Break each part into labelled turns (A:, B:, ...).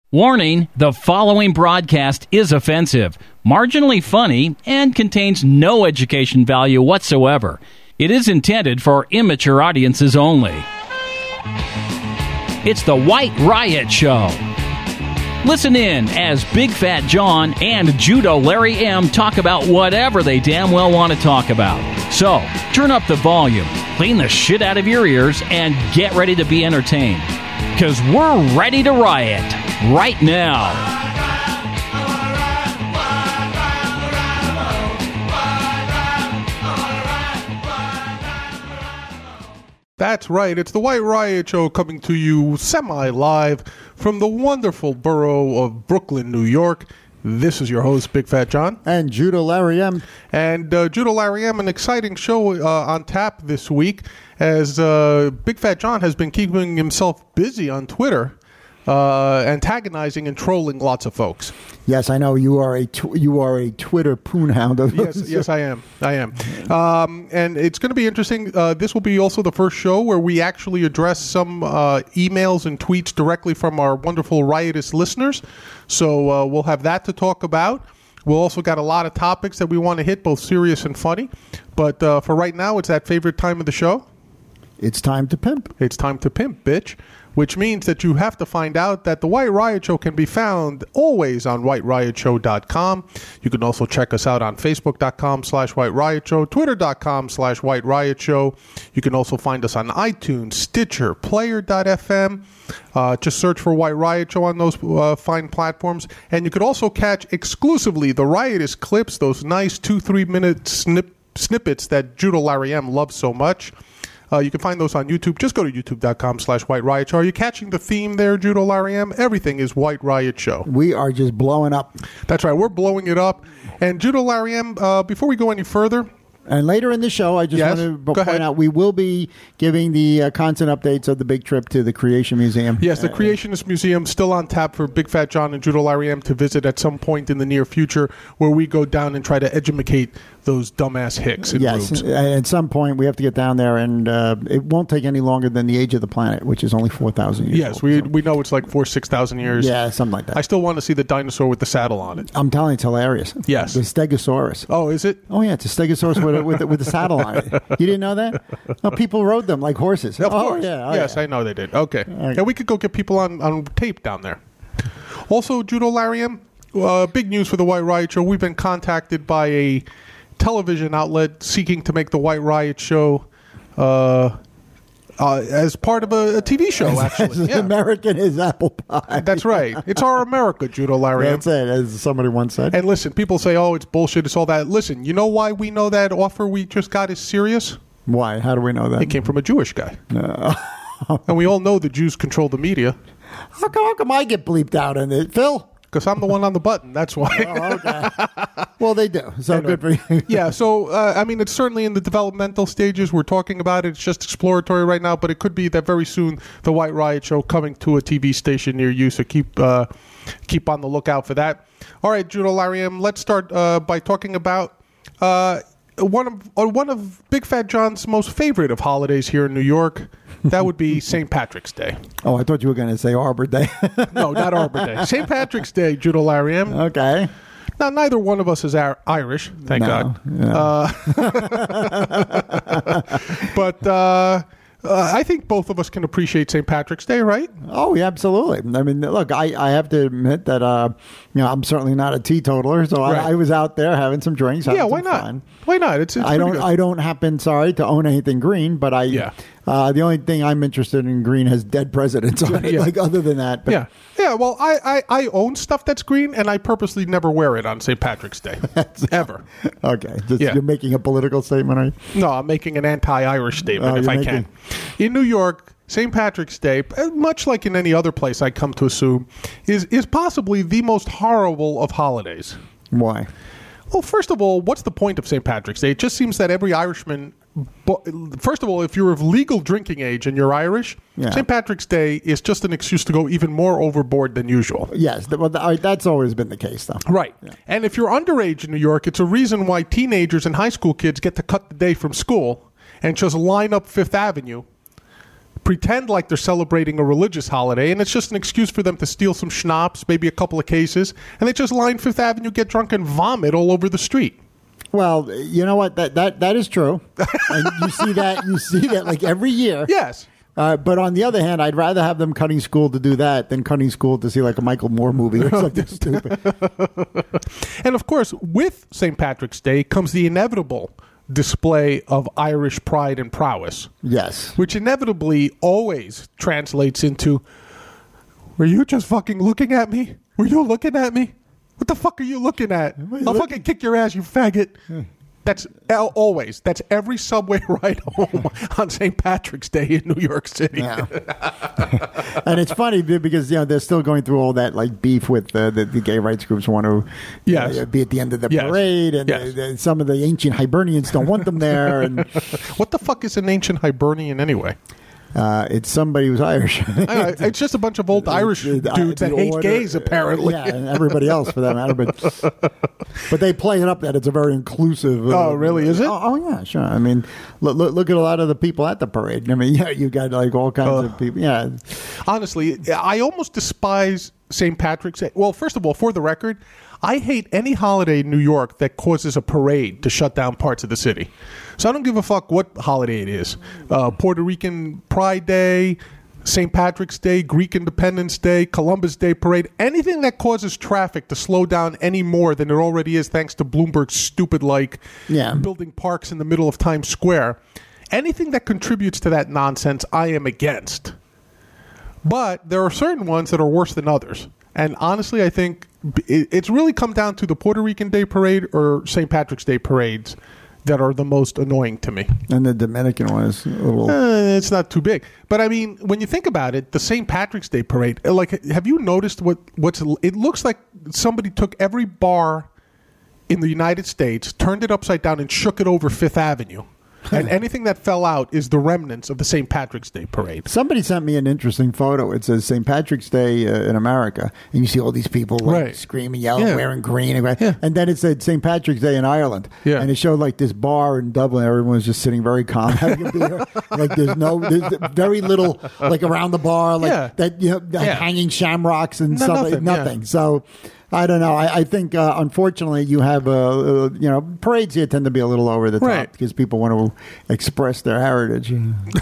A: Warning, the following broadcast is offensive, marginally funny, and contains no education value whatsoever. It is intended for immature audiences only. It's the White Riot Show. Listen in as Big Fat John and Judo Larry M talk about whatever they damn well want to talk about. So, turn up the volume, clean the shit out of your ears, and get ready to be entertained. Because we're ready to riot right now.
B: That's right. It's the White Riot Show coming to you semi-live from the wonderful borough of Brooklyn, New York. This is your host, Big Fat John.
C: And Judo Larry M.
B: And Judo Larry M, an exciting show on tap this week as Big Fat John has been keeping himself busy on Twitter, antagonizing and trolling lots of folks.
C: Yes, I know you are a Twitter poonhound.
B: Yes, I am. And it's going to be interesting. This will be also the first show where we actually address some emails and tweets directly from our wonderful riotous listeners. So we'll have that to talk about. We'll also got a lot of topics that we want to hit, both serious and funny. But for right now, it's that favorite time of the show.
C: It's time to pimp.
B: It's time to pimp, bitch. Which means that you have to find out that the White Riot Show can be found always on whiteriot.show.com. You can also check us out on facebook.com/White Riot Show, twitter.com/White Riot Show. You can also find us on iTunes, Stitcher, Player.fm. Just search for White Riot Show on those fine platforms. And you could also catch exclusively the riotous clips, those nice 2-3 minute snippets that Judo Larry M loves so much. You can find those on YouTube. Just go to youtube.com/White Riot Show. Are you catching the theme there, Judo Larry M? Everything is White Riot Show.
C: We are just blowing up.
B: That's right. We're blowing it up. And Judo Larry M, before we go any further...
C: And later in the show, I just want to point out, we will be giving the constant updates of the big trip to the Creation Museum.
B: Yes, the Creationist Museum still on tap for Big Fat John and Judo Larry M to visit at some point in the near future, where we go down and try to educate those dumbass hicks in rooms.
C: At some point we have to get down there, and it won't take any longer than the age of the planet, which is only 4,000 years
B: Yes,
C: old.
B: we know it's like 6,000 years.
C: Yeah, something like that.
B: I still want to see the dinosaur with the saddle on it.
C: I'm telling you, it's hilarious.
B: Yes.
C: The Stegosaurus.
B: Oh, is it?
C: Oh, yeah, it's a Stegosaurus with a saddle on it. You didn't know that? No, people rode them like horses.
B: Of course.
C: Yeah.
B: Yes,
C: yeah.
B: I know they did. Okay. And we could go get people on tape down there. Also, Judo Larry M, big news for the White Riot Show. We've been contacted by a television outlet seeking to make the White Riot Show as part of a TV show, actually.
C: As American as apple pie.
B: That's right. It's our America, Judo Larry M.
C: That's it, as somebody once said.
B: And listen, people say, oh, it's bullshit, it's all that. Listen, you know why we know that offer we just got is serious?
C: Why? How do we know that?
B: It came from a Jewish guy.
C: No.
B: And we all know the Jews control the media.
C: How come I get bleeped out in it, Phil?
B: Because I'm the one on the button. That's why.
C: Oh, okay. Well, they do. So
B: anyway,
C: good for you.
B: Yeah. So, I mean, it's certainly in the developmental stages. We're talking about it. It's just exploratory right now, but it could be that very soon the White Riot Show coming to a TV station near you. So keep on the lookout for that. All right, Judo Larry M, let's start by talking about one of Big Fat John's most favorite of holidays here in New York. That would be St. Patrick's Day.
C: Oh, I thought you were going to say Arbor Day.
B: No, not Arbor Day. St. Patrick's Day, Judo Larry M.
C: Okay.
B: Now, neither one of us is Irish, thank God.
C: Yeah.
B: But I think both of us can appreciate St. Patrick's Day, right?
C: Oh, yeah, absolutely. I mean, look, I have to admit that I'm certainly not a teetotaler, so
B: Right.
C: I was out there having some drinks.
B: Yeah, why not?
C: Fun.
B: Why not? It's
C: I don't happen to own anything green, but the only thing I'm interested in green has dead presidents on it.
B: Yeah.
C: Like other than that, but
B: yeah. Well, I own stuff that's green, and I purposely never wear it on St. Patrick's Day ever.
C: Okay,
B: Yeah.
C: You're making a political statement, are you?
B: No, I'm making an anti-Irish statement if I can. In New York, St. Patrick's Day, much like in any other place I come to assume, is possibly the most horrible of holidays.
C: Why?
B: Well, first of all, what's the point of St. Patrick's Day? It just seems that every Irishman, first of all, if you're of legal drinking age and you're Irish, St. Patrick's Day is just an excuse to go even more overboard than usual.
C: Yes, that's always been the case, though.
B: Right. Yeah. And if you're underage in New York, it's a reason why teenagers and high school kids get to cut the day from school and just line up Fifth Avenue pretend like they're celebrating a religious holiday, and it's just an excuse for them to steal some schnapps, maybe a couple of cases, and they just line Fifth Avenue, get drunk, and vomit all over the street.
C: Well, you know what? That is true. And you see that like every year.
B: Yes.
C: But on the other hand, I'd rather have them cutting school to do that than cutting school to see like a Michael Moore movie or something stupid.
B: And of course, with St. Patrick's Day comes the inevitable display of Irish pride and prowess.
C: Yes.
B: Which inevitably always translates into, were you just fucking looking at me? Were you looking at me? What the fuck are you looking at? I'll fucking kick your ass, you faggot. That's always. That's every subway ride home on St. Patrick's Day in New York City.
C: Yeah. And it's funny because they're still going through all that like beef with the gay rights groups want to be at the end of the parade, and some of the ancient Hibernians don't want them there. And
B: what the fuck is an ancient Hibernian anyway?
C: It's somebody who's Irish.
B: It's just a bunch of old Irish dudes that hate gays, apparently.
C: Yeah, and everybody else for that matter. But they play it up that it's a very inclusive.
B: Oh, really? Is it?
C: Oh, yeah, sure. I mean, look at a lot of the people at the parade. I mean, you got like all kinds of people. Yeah.
B: Honestly, I almost despise St. Patrick's Day. Well, first of all, for the record, I hate any holiday in New York that causes a parade to shut down parts of the city. So I don't give a fuck what holiday it is. Puerto Rican Pride Day, St. Patrick's Day, Greek Independence Day, Columbus Day Parade, anything that causes traffic to slow down any more than it already is thanks to Bloomberg's stupid building parks in the middle of Times Square. Anything that contributes to that nonsense, I am against. But there are certain ones that are worse than others. And honestly, I think it's really come down to the Puerto Rican Day Parade or St. Patrick's Day parades that are the most annoying to me.
C: And the Dominican one is a little...
B: it's not too big. But I mean, when you think about it, the St. Patrick's Day parade, like, have you noticed what's... It looks like somebody took every bar in the United States, turned it upside down, and shook it over Fifth Avenue. And anything that fell out is the remnants of the St. Patrick's Day parade.
C: Somebody sent me an interesting photo. It says St. Patrick's Day in America, and you see all these people screaming, yelling, wearing green. And then it said St. Patrick's Day in Ireland. Yeah. And it showed like this bar in Dublin. Everyone was just sitting very calm, having a beer. Like there's very little like around the bar, like hanging shamrocks and stuff. Nothing. So... I don't know. I think, unfortunately, you have, parades here tend to be a little over the top because people want to express their heritage,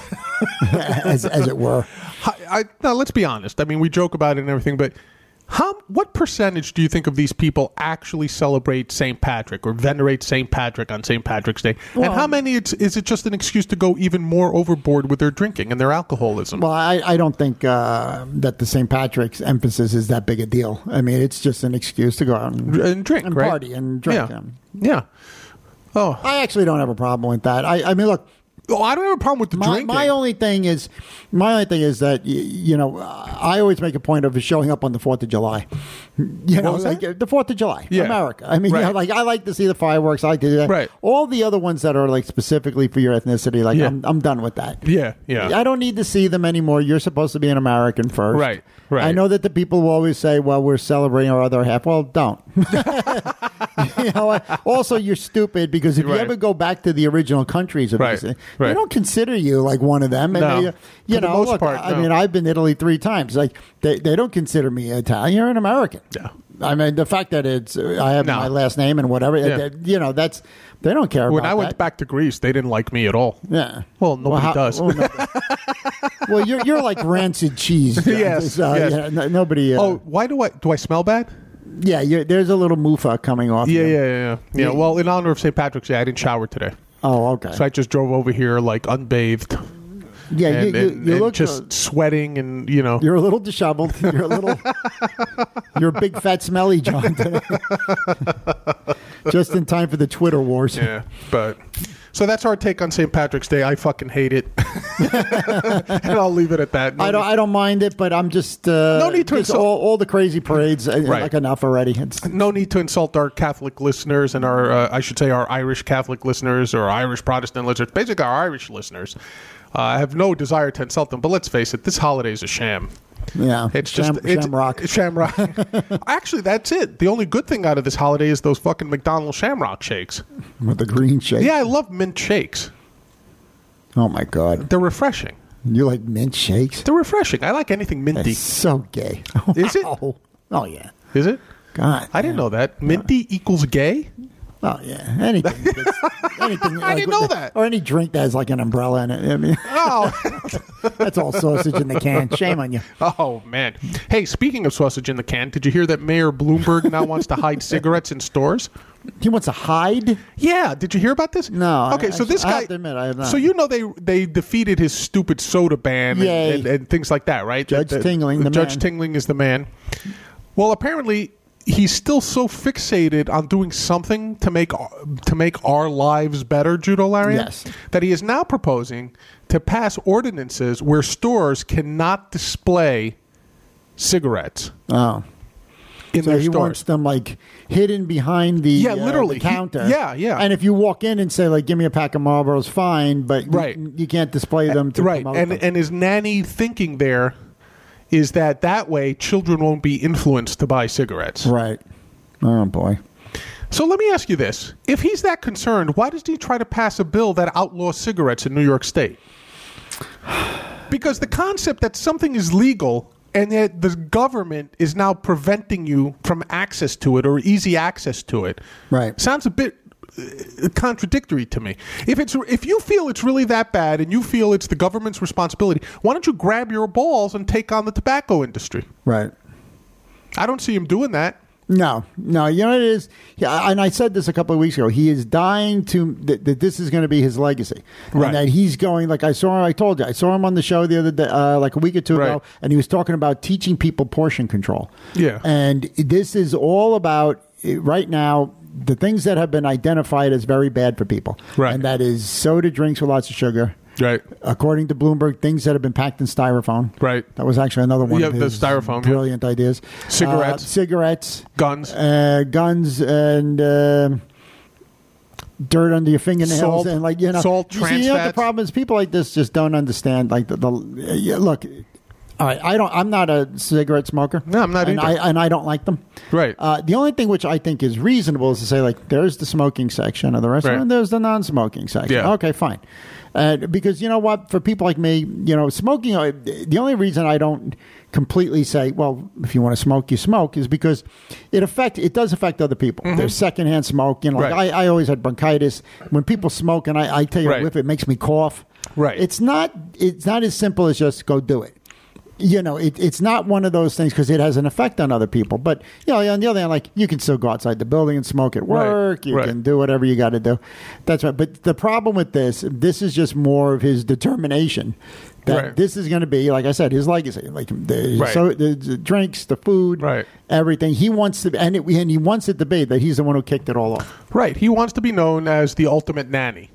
C: as it were.
B: Now, let's be honest. I mean, we joke about it and everything, but what percentage do you think of these people actually celebrate St. Patrick or venerate St. Patrick on St. Patrick's Day? Well, and how many is it just an excuse to go even more overboard with their drinking and their alcoholism?
C: Well, I don't think that the St. Patrick's emphasis is that big a deal. I mean, it's just an excuse to go out and
B: drink,
C: and
B: right?
C: Party and drink.
B: Yeah. Oh,
C: I actually don't have a problem with that. I mean, look.
B: Oh, I don't have a problem with the drinking.
C: My only thing is that I always make a point of showing up on the 4th of July. The 4th of July, America. I mean, I like to see the fireworks. I like to do that.
B: Right.
C: All the other ones that are like specifically for your ethnicity, I'm done with that.
B: Yeah.
C: I don't need to see them anymore. You're supposed to be an American first.
B: Right.
C: I know that the people will always say, "Well, we're celebrating our other half." Well, don't. Also, you're stupid because if you ever go back to the original countries of these, they don't consider you like one of them. And I mean, I've been to Italy 3 times. Like they don't consider me Italian. You're an American.
B: Yeah.
C: I mean, the fact that I have my last name and whatever, that's they don't care about that.
B: When I went back to Greece, they didn't like me at all.
C: Yeah.
B: Well, nobody does.
C: Well, you're like rancid cheese.
B: Yes.
C: Nobody.
B: Why do I smell bad?
C: Yeah, there's a little mufa coming off.
B: Yeah. Well, in honor of St. Patrick's Day, I didn't shower today.
C: Oh, okay.
B: So I just drove over here like unbathed.
C: Yeah,
B: and
C: you look
B: just sweating, and
C: you're a little disheveled. You're a big fat smelly John today. Just in time for the Twitter wars.
B: Yeah, but so that's our take on St. Patrick's Day. I fucking hate it, and I'll leave it at that.
C: I don't mind it, but I'm just
B: no need to insult
C: all the crazy parades. Like enough already.
B: No need to insult our Catholic listeners and our I should say our Irish Catholic listeners or Irish Protestant listeners. Basically, our Irish listeners. I have no desire to insult them, but let's face it, this holiday is a sham.
C: Yeah,
B: it's shamrock. Actually, that's it. The only good thing out of this holiday is those fucking McDonald's Shamrock shakes
C: with the green shake.
B: Yeah, I love mint shakes.
C: Oh my god,
B: they're refreshing.
C: You like mint shakes?
B: They're refreshing. I like anything minty.
C: That's so gay.
B: Is it?
C: Oh, yeah.
B: Is it?
C: God.
B: I didn't know that. Minty equals gay?
C: Oh, yeah. Anything. Anything
B: I didn't know that.
C: Or any drink that has like an umbrella in it. I mean, that's all sausage in the can. Shame on you.
B: Oh, man. Hey, speaking of sausage in the can, did you hear that Mayor Bloomberg now wants to hide cigarettes in stores?
C: He wants to hide?
B: Yeah. Did you hear about this?
C: No.
B: Okay, so this guy...
C: I have to admit, I have not.
B: So you know they defeated his stupid soda ban and things like that, right?
C: Judge Tingling, the
B: Judge
C: man.
B: Tingling is the man. Well, apparently... he's still so fixated on doing something to make our lives better, Judo Larian,
C: yes,
B: that he is now proposing to pass ordinances where stores cannot display cigarettes.
C: Oh.
B: In
C: so
B: their
C: he
B: stores.
C: wants them like hidden behind the
B: literally
C: the counter.
B: Yeah.
C: And if you walk in and say like, "Give me a pack of Marlboros," fine, but
B: right.
C: you can't display them to
B: right.
C: promote them.
B: And his nanny thinking there is that way children won't be influenced to buy cigarettes.
C: Right. Oh, boy.
B: So let me ask you this. If he's that concerned, why does he try to pass a bill that outlaws cigarettes in New York State? Because the concept that something is legal and that the government is now preventing you from access to it or easy access to it sounds a bit contradictory to me. If you feel it's really that bad and you feel it's the government's responsibility, why don't you grab your balls and take on the tobacco industry?
C: Right.
B: I don't see him doing that.
C: No. You know what it is? Yeah, and I said this a couple of weeks ago. He is dying that this is going to be his legacy.
B: Right.
C: And that he's going, like I told you, I saw him on the show the other day, like a week or two ago, and he was talking about teaching people portion control.
B: Yeah.
C: And this is all about, right now, the things that have been identified as very bad for people.
B: Right.
C: And that is soda drinks with lots of sugar.
B: Right.
C: According to Bloomberg, things that have been packed in styrofoam.
B: Right.
C: That was actually another one of his
B: the styrofoam,
C: brilliant ideas.
B: Cigarettes. Guns.
C: Guns and dirt under your fingernails.
B: Salt,
C: and
B: salt, trans
C: fats.
B: fats.
C: The problem is people like this just don't understand. Like look, all right, I'm not a cigarette smoker.
B: No, I'm not either.
C: And I don't like them.
B: Right.
C: The only thing which I think is reasonable is to say, like, there's the smoking section of the restaurant, and there's the non-smoking section.
B: Yeah.
C: Okay, fine. Because you know what? For people like me, smoking, the only reason I don't completely say, well, if you want to smoke, you smoke, is because it does affect other people. Mm-hmm. There's secondhand smoke. I always had bronchitis. When people smoke and I take a whiff, it makes me cough.
B: Right.
C: It's not as simple as just go do it. It's not one of those things because it has an effect on other people. But, on the other hand, like, you can still go outside the building and smoke at work. You can do whatever you got to do. That's right. But the problem with this is just more of his determination that this is going to be, like I said, his legacy. Like, the drinks, the food, everything. He wants to, and he wants it to be that he's the one who kicked it all off.
B: Right. He wants to be known as the ultimate nanny.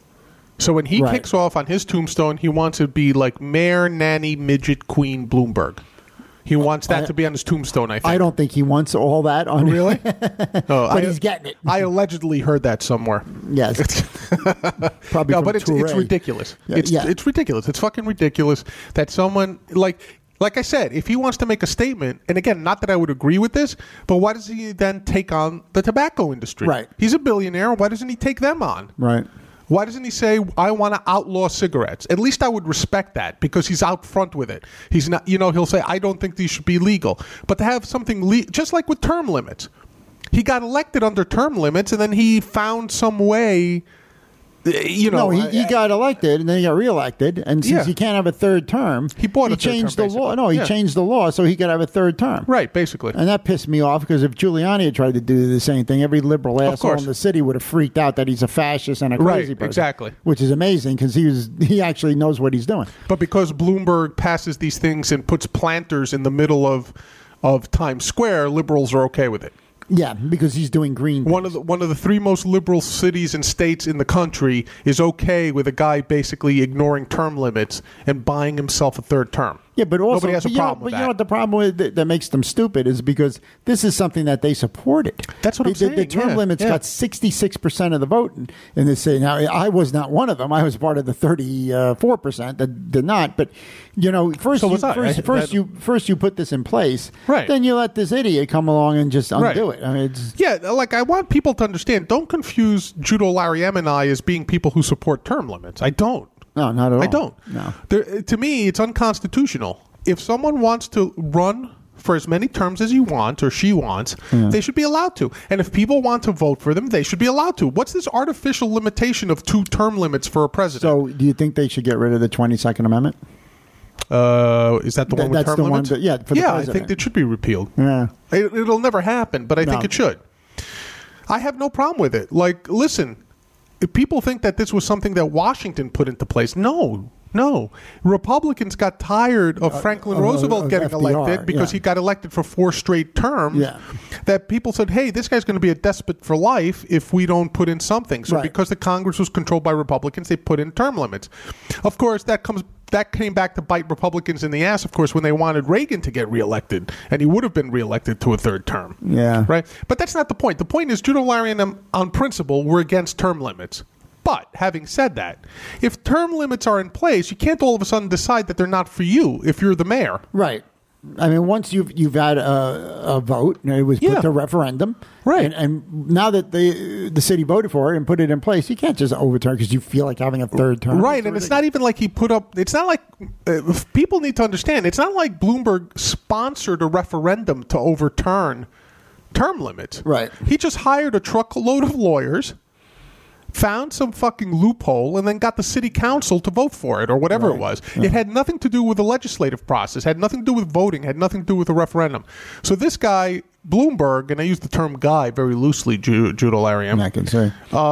B: So when he kicks off on his tombstone, he wants to be like Mayor Nanny Midget Queen Bloomberg. He wants that to be on his tombstone, I think.
C: I don't think he wants all that on
B: Really?
C: But he's getting it.
B: I allegedly heard that somewhere.
C: Yes. Probably
B: no, but it's ridiculous. It's ridiculous. It's fucking ridiculous that someone, like I said, if he wants to make a statement, and again, not that I would agree with this, but why does he then take on the tobacco industry?
C: Right.
B: He's a billionaire. Why doesn't he take them on?
C: Right.
B: Why doesn't he say, I want to outlaw cigarettes? At least I would respect that because he's out front with it. He's not, he'll say, I don't think these should be legal. But to have something, just like with term limits, he got elected under term limits and then he found some way, he
C: got elected and then he got reelected. And since he can't have a third term, he changed the law. No, he changed the law so he could have a third term.
B: Right, basically.
C: And that pissed me off because if Giuliani had tried to do the same thing, every liberal asshole in the city would have freaked out that he's a fascist and a crazy person.
B: Exactly.
C: Which is amazing because he actually knows what he's doing.
B: But because Bloomberg passes these things and puts planters in the middle of Times Square, liberals are okay with it.
C: Yeah, because he's doing green things.
B: One of the three most liberal cities and states in the country is okay with a guy basically ignoring term limits and buying himself a third term.
C: Yeah, but also
B: nobody has a problem with that.
C: But you know what the problem with that makes them stupid is because this is something that they supported.
B: That's what I'm saying.
C: The term limits got 66% of the vote in this city. Now, I was not one of them. I was part of the 34% that did not. But first you put this in place.
B: Right.
C: Then you let this idiot come along and just undo it. I mean,
B: I want people to understand. Don't confuse Judo Larry M and I as being people who support term limits. I don't.
C: No, not at all.
B: I don't.
C: No.
B: To me, it's unconstitutional. If someone wants to run for as many terms as he wants or she wants, they should be allowed to. And if people want to vote for them, they should be allowed to. What's this artificial limitation of 2 term limits for a president?
C: So do you think they should get rid of the 22nd Amendment?
B: Is that the one with term limits?
C: For the president.
B: I think it should be repealed.
C: Yeah.
B: It'll never happen, but I think it should. I have no problem with it. Like, listen, if people think that this was something that Washington put into place, no. Republicans got tired of Franklin Roosevelt getting FDR, elected because he got elected for 4 straight terms.
C: Yeah. That
B: people said, hey, this guy's going to be a despot for life if we don't put in something. So because the Congress was controlled by Republicans, they put in term limits. Of course, that came back to bite Republicans in the ass, of course, when they wanted Reagan to get reelected, and he would have been reelected to a 3rd term.
C: Yeah.
B: Right? But that's not the point. The point is Judah, Larry, and them, on principle, were against term limits. But having said that, if term limits are in place, you can't all of a sudden decide that they're not for you if you're the mayor.
C: Right. I mean, once you've had a vote, it was put to referendum,
B: right?
C: And now that the city voted for it and put it in place, you can't just overturn because you feel like having a 3rd term,
B: right? And it's not even like he put up. It's not like people need to understand. It's not like Bloomberg sponsored a referendum to overturn term limits,
C: right?
B: He just hired a truckload of lawyers, found some fucking loophole, and then got the city council to vote for it or whatever it was. Yeah. It had nothing to do with the legislative process, had nothing to do with voting, had nothing to do with the referendum. So this guy, Bloomberg, and I use the term guy very loosely, Judah, Larry,
C: I can say.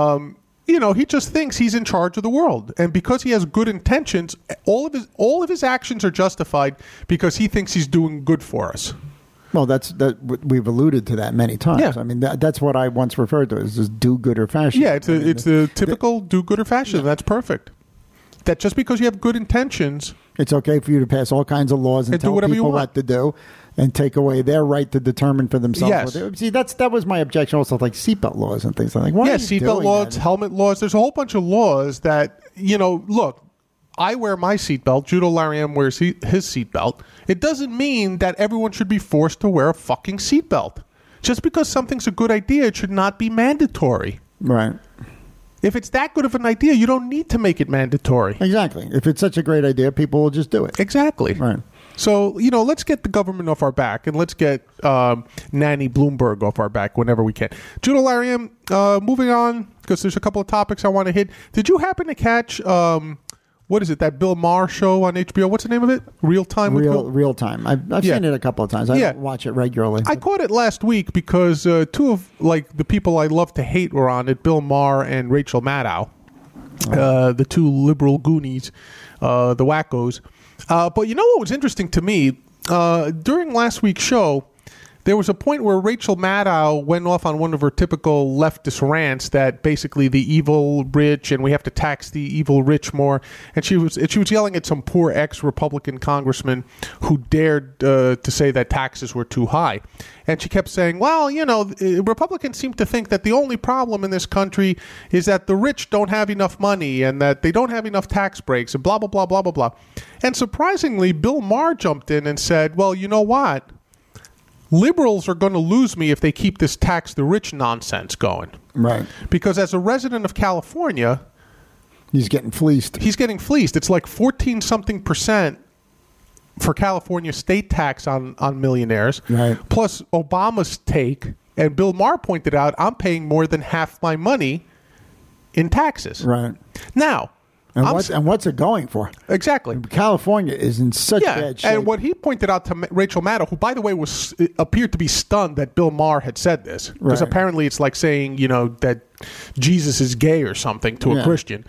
B: He just thinks he's in charge of the world. And because he has good intentions, all of his actions are justified because he thinks he's doing good for us.
C: Well, we've alluded to that many times. Yeah. I mean, that's what I once referred to as do-gooder fashion.
B: Yeah, it's a typical do-gooder fashion. That's perfect. That just because you have good intentions,
C: it's okay for you to pass all kinds of laws and tell people what to do and take away their right to determine for themselves.
B: Yes.
C: See, that was my objection also, like seatbelt laws and things like that.
B: Yeah, seatbelt laws, helmet laws. There's a whole bunch of laws that, look, I wear my seatbelt. Judah Lariam wears his seatbelt. It doesn't mean that everyone should be forced to wear a fucking seatbelt. Just because something's a good idea, it should not be mandatory.
C: Right.
B: If it's that good of an idea, you don't need to make it mandatory.
C: Exactly. If it's such a great idea, people will just do it.
B: Exactly.
C: Right.
B: So, let's get the government off our back, and let's get Nanny Bloomberg off our back whenever we can. Judah Lariam, moving on, because there's a couple of topics I want to hit. Did you happen to catch... what is it? That Bill Maher show on HBO? What's the name of it? Real Time?
C: Real Time. I've seen it a couple of times. I don't watch it regularly.
B: I caught it last week because 2 of the people I love to hate were on it, Bill Maher and Rachel Maddow, the 2 liberal goonies, the wackos. But you know what was interesting to me? During last week's show, there was a point where Rachel Maddow went off on one of her typical leftist rants that basically the evil rich and we have to tax the evil rich more. And she was yelling at some poor ex-Republican congressman who dared to say that taxes were too high. And she kept saying, well, Republicans seem to think that the only problem in this country is that the rich don't have enough money and that they don't have enough tax breaks and blah, blah, blah, blah, blah, blah. And surprisingly, Bill Maher jumped in and said, well, you know what? Liberals are going to lose me if they keep this tax the rich nonsense going.
C: Right.
B: Because as a resident of California...
C: He's getting fleeced.
B: It's like 14-something% for California state tax on millionaires.
C: Right.
B: Plus Obama's take. And Bill Maher pointed out, I'm paying more than half my money in taxes.
C: Right.
B: Now...
C: And what's it going for?
B: Exactly.
C: California is in such bad shape.
B: And what he pointed out to Rachel Maddow, who, by the way, appeared to be stunned that Bill Maher had said this. Because apparently it's like saying, that Jesus is gay or something to a Christian.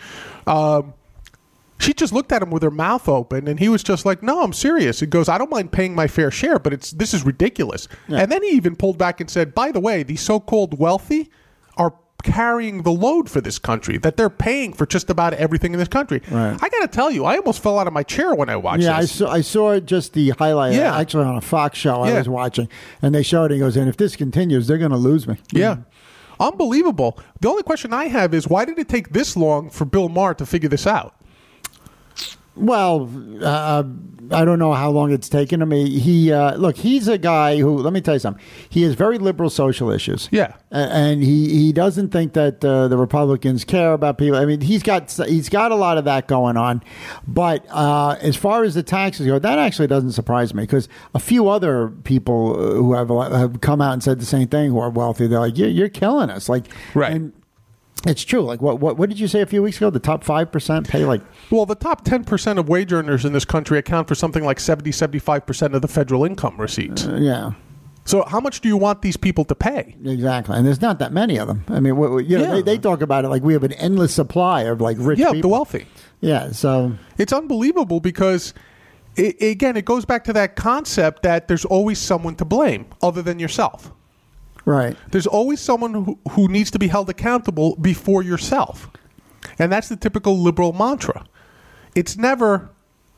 B: She just looked at him with her mouth open, and he was just like, no, I'm serious. He goes, I don't mind paying my fair share, but this is ridiculous. Yeah. And then he even pulled back and said, by the way, these so-called wealthy are carrying the load for this country, that they're paying for just about everything in this country. Right. I got to tell you, I almost fell out of my chair when I watched this.
C: I saw just the highlight, actually on a Fox show I was watching, and they showed it, and he goes, and if this continues, they're going to lose me.
B: Yeah. Unbelievable. The only question I have is, why did it take this long for Bill Maher to figure this out?
C: Well, I don't know how long it's taken him. He's a guy who, let me tell you something. He has very liberal social issues.
B: Yeah.
C: And he doesn't think that the Republicans care about people. I mean, he's got a lot of that going on. But as far as the taxes go, that actually doesn't surprise me, because a few other people who have come out and said the same thing, who are wealthy, they're like, you're killing us. Like,
B: right.
C: And it's true. Like, what did you say a few weeks ago? The top 5% pay like...
B: Well, the top 10% of wage earners in this country account for something like 75% of the federal income receipts.
C: Yeah.
B: So how much do you want these people to pay?
C: Exactly. And there's not that many of them. I mean, they talk about it like we have an endless supply of like rich people.
B: Yeah, the wealthy.
C: Yeah, so...
B: It's unbelievable because, it goes back to that concept that there's always someone to blame other than yourself.
C: Right.
B: There's always someone who needs to be held accountable before yourself. And that's the typical liberal mantra. It's never,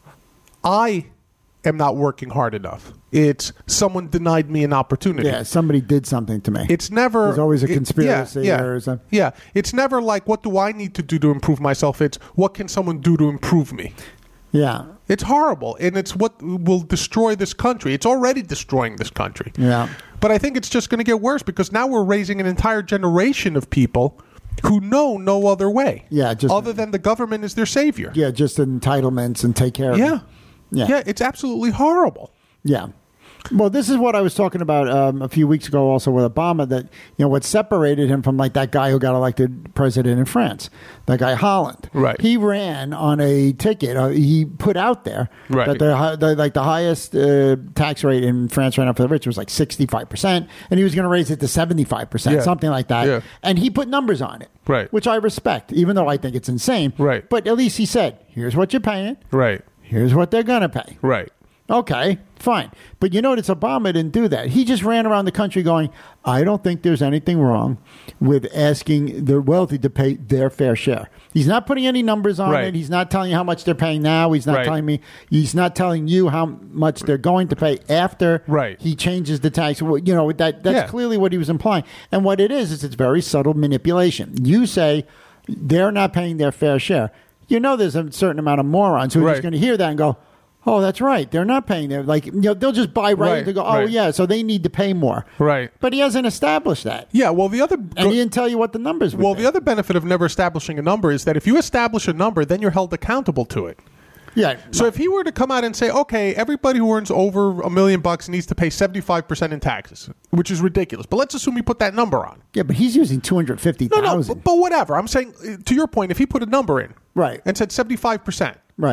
B: I am not working hard enough. It's someone denied me an opportunity.
C: Yeah, somebody did something to me.
B: It's never...
C: There's always a conspiracy.
B: Yeah. It's never like, what do I need to do to improve myself? It's, what can someone do to improve me?
C: Yeah.
B: It's horrible, and it's what will destroy this country. It's already destroying this country.
C: Yeah.
B: But I think it's just going to get worse, because now we're raising an entire generation of people who know no other way.
C: Yeah,
B: other than the government is their savior.
C: Yeah, just entitlements and take care of them.
B: Yeah, it's absolutely horrible.
C: Yeah. Well, this is what I was talking about a few weeks ago also with Obama, that, what separated him from like that guy who got elected president in France, that guy Holland.
B: Right.
C: He ran on a ticket. He put out there that the highest tax rate in France right now for the rich was like 65%, and he was going to raise it to 75%, something like that. Yeah. And he put numbers on it,
B: right,
C: which I respect, even though I think it's insane.
B: Right.
C: But at least he said, here's what you're paying.
B: Right.
C: Here's what they're going to pay.
B: Right.
C: Okay, fine. But you notice Obama didn't do that. He just ran around the country going, I don't think there's anything wrong with asking the wealthy to pay their fair share. He's not putting any numbers on it. He's not telling you how much they're paying now. He's not telling me. He's not telling you how much they're going to pay after he changes the tax. That's clearly what he was implying. And what it is it's very subtle manipulation. You say they're not paying their fair share. There's a certain amount of morons who are just going to hear that and go, oh, that's right. They're not paying their, they'll just buy to go, oh, yeah, so they need to pay more.
B: Right.
C: But he hasn't established that.
B: Yeah, well, and
C: he didn't tell you what the numbers were.
B: Well, the other benefit of never establishing a number is that if you establish a number, then you're held accountable to it.
C: Yeah.
B: So if he were to come out and say, okay, everybody who earns over $1 million needs to pay 75% in taxes, which is ridiculous. But let's assume he put that number on.
C: Yeah, but he's using 250,000.
B: No, but whatever. I'm saying, to your point, if he put a number in, and said 75%,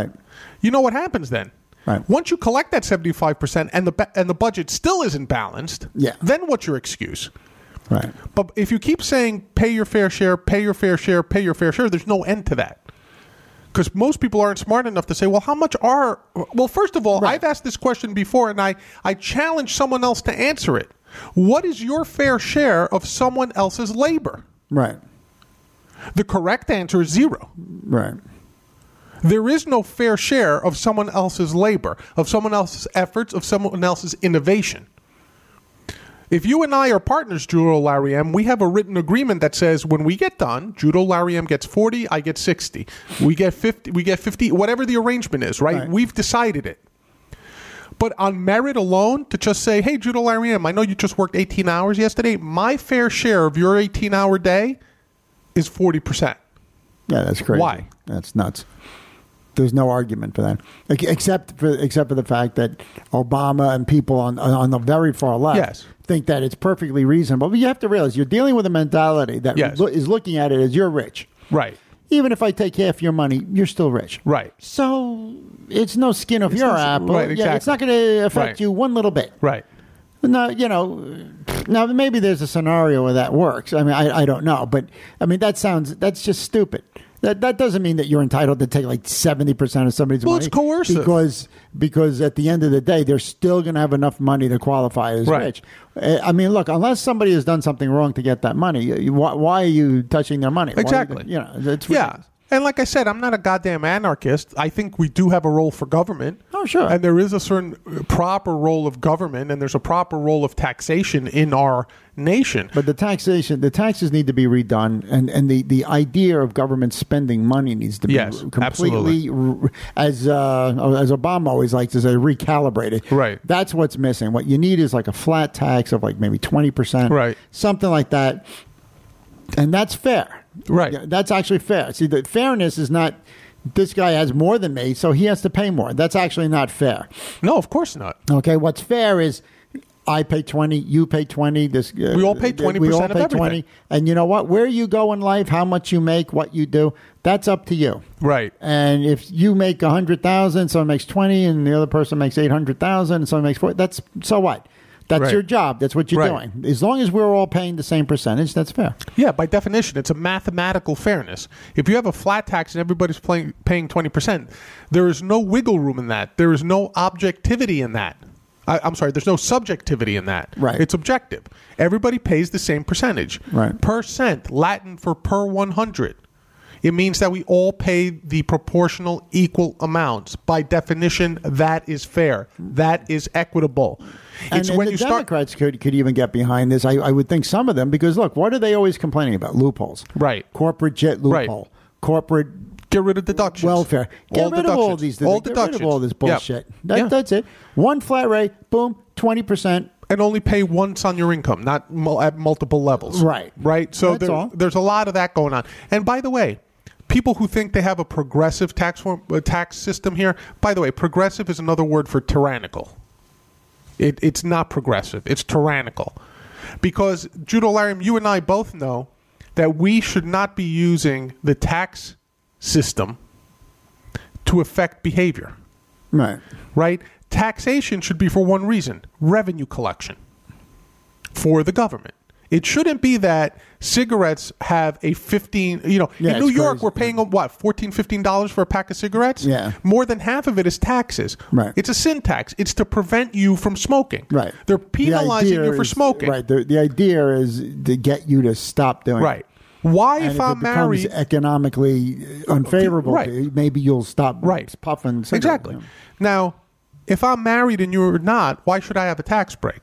B: you know what happens then?
C: Right.
B: Once you collect that 75% and the budget still isn't balanced, then what's your excuse?
C: Right.
B: But if you keep saying pay your fair share, pay your fair share, pay your fair share, there's no end to that. Because most people aren't smart enough to say, well, how much are... Well, first of all, I've asked this question before, and I challenge someone else to answer it. What is your fair share of someone else's labor?
C: Right.
B: The correct answer is 0.
C: Right.
B: There is no fair share of someone else's labor, of someone else's efforts, of someone else's innovation. If you and I are partners, Judo Larry M, we have a written agreement that says when we get done, Judo Larry M gets 40, I get 60. We get 50, whatever the arrangement is, right? We've decided it. But on merit alone, to just say, hey, Judo Larry M, I know you just worked 18 hours yesterday. My fair share of your 18-hour day is 40%.
C: Yeah, that's crazy.
B: Why?
C: That's nuts. There's no argument for that, except for the fact that Obama and people on the very far left think that it's perfectly reasonable. But you have to realize you're dealing with a mentality that is looking at it as you're rich.
B: Right.
C: Even if I take half your money, you're still rich.
B: Right.
C: So it's no skin off your apple.
B: Right, exactly.
C: Yeah, it's not going to affect you one little bit.
B: Right.
C: No, now maybe there's a scenario where that works. I mean, I don't know, but I mean that's just stupid. That doesn't mean that you're entitled to take like 70% of somebody's money.
B: Well, it's coercive.
C: Because at the end of the day, they're still going to have enough money to qualify as rich. I mean, look, unless somebody has done something wrong to get that money, why are you touching their money?
B: Exactly.
C: It's
B: yeah. And like I said, I'm not a goddamn anarchist. I think we do have a role for government.
C: Oh, sure.
B: And there is a certain proper role of government, and there's a proper role of taxation in our nation.
C: But the taxes need to be redone, and the idea of government spending money needs to be completely, as Obama always likes to say, recalibrated.
B: Right.
C: That's what's missing. What you need is like a flat tax of like maybe 20%.
B: Right.
C: Something like that. And that's fair.
B: Right.
C: That's actually fair. See, the fairness is not this guy has more than me, so he has to pay more. That's actually not fair.
B: No, of course not.
C: Okay, what's fair is I pay 20, you pay 20.
B: We all pay 20%
C: we all
B: of
C: pay
B: everything.
C: 20. And you know what? Where you go in life, how much you make, what you do, that's up to you.
B: Right.
C: And if you make 100,000, someone makes 20, and the other person makes 800,000, and someone makes 40, that's so what? That's your job. That's what you're doing. As long as we're all paying the same percentage, that's fair.
B: Yeah, by definition, it's a mathematical fairness. If you have a flat tax and everybody's paying 20%, there is no wiggle room in that. There is no objectivity in that. I'm sorry, there's no subjectivity in that.
C: Right.
B: It's objective. Everybody pays the same percentage.
C: Right.
B: Percent, Latin for per 100. It means that we all pay the proportional equal amounts. By definition, that is fair. That is equitable.
C: And when the Democrats could even get behind this. I would think some of them, because look, what are they always complaining about? Loopholes.
B: Right.
C: Corporate jet loophole.
B: Right.
C: Corporate
B: get rid of deductions.
C: Welfare. Get rid of all these.
B: All
C: get
B: deductions.
C: rid of all this bullshit.
B: Yep.
C: That's it. One flat rate. Boom. 20%.
B: And only pay once on your income, not at multiple levels.
C: Right.
B: Right. So
C: there's
B: a lot of that going on. And by the way, people who think they have a progressive tax system here, by the way, progressive is another word for tyrannical. It's not progressive. It's tyrannical. Because, Judo Lariam, you and I both know that we should not be using the tax system to affect behavior.
C: Right.
B: Right? Taxation should be for one reason, revenue collection for the government. It shouldn't be that cigarettes have a 15, in New York, we're paying, what, $14, $15 for a pack of cigarettes?
C: Yeah.
B: More than half of it is taxes.
C: Right.
B: It's a sin tax. It's to prevent you from smoking.
C: Right.
B: They're penalizing you for smoking.
C: Right. The idea is to get you to stop doing it.
B: Right. Why,
C: and
B: if I'm married,
C: becomes economically unfavorable,
B: right.
C: Maybe you'll stop puffing cigarettes.
B: Exactly. Now, if I'm married and you're not, why should I have a tax break?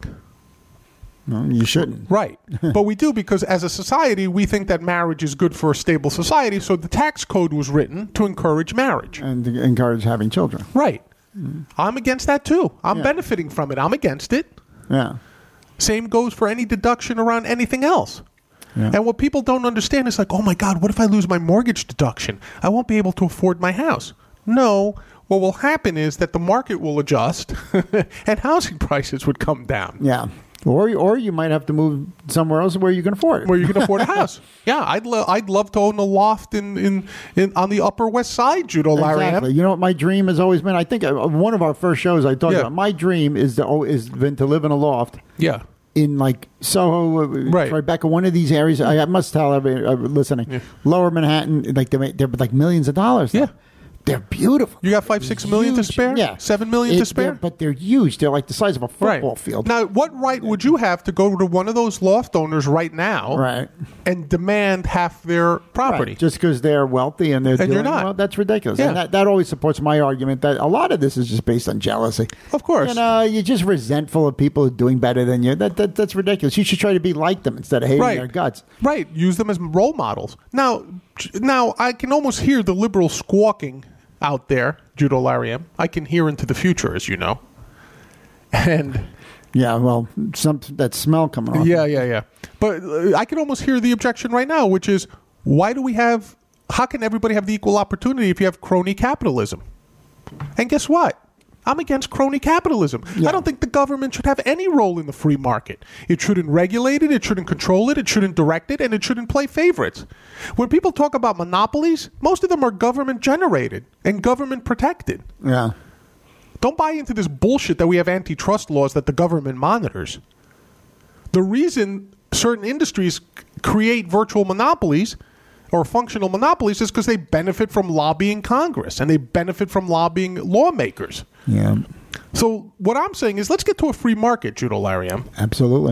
C: No, you shouldn't.
B: Right. But we do, because as a society, we think that marriage is good for a stable society, so the tax code was written to encourage marriage.
C: And to encourage having children.
B: Right. I'm against that, too. I'm benefiting from it. I'm against it.
C: Yeah.
B: Same goes for any deduction around anything else. Yeah. And what people don't understand is like, oh, my God, what if I lose my mortgage deduction? I won't be able to afford my house. No. What will happen is that the market will adjust and housing prices would come down.
C: Yeah. Or you might have to move somewhere else where you can afford it.
B: Where you can afford a house. Yeah, I'd love to own a loft in on the Upper West Side, Judo Lariam.
C: Exactly. You know what my dream has always been? I think one of our first shows I talked about. My dream is to live in a loft.
B: Yeah.
C: In like Soho, Tribeca, one of these areas. I must tell everybody listening. Lower Manhattan, like they're like millions of dollars.
B: Yeah.
C: They're beautiful.
B: You got $5-6 million to spare?
C: Yeah.
B: $7 million to spare?
C: But they're huge. They're like the size of a football field.
B: Now, what right would you have to go to one of those loft owners right now and demand half their property?
C: Right. Just because they're wealthy and they're
B: you're not.
C: Well, that's ridiculous.
B: Yeah.
C: And that always supports my argument that a lot of this is just based on jealousy.
B: Of course.
C: You're just resentful of people doing better than you. That's ridiculous. You should try to be like them instead of hating their guts.
B: Right. Use them as role models. Now, I can almost hear the liberal squawking out there, Judo Lariam. I can hear into the future, as you know. And
C: yeah, well, that smell coming off.
B: Yeah. But I can almost hear the objection right now, which is, how can everybody have the equal opportunity if you have crony capitalism? And guess what? I'm against crony capitalism. Yeah. I don't think the government should have any role in the free market. It shouldn't regulate it, it shouldn't control it, it shouldn't direct it, and it shouldn't play favorites. When people talk about monopolies, most of them are government generated and government protected.
C: Yeah.
B: Don't buy into this bullshit that we have antitrust laws that the government monitors. The reason certain industries create virtual monopolies or functional monopolies is because they benefit from lobbying Congress and they benefit from lobbying lawmakers.
C: Yeah.
B: So what I'm saying is, let's get to a free market, Judo Lariam.
C: Absolutely.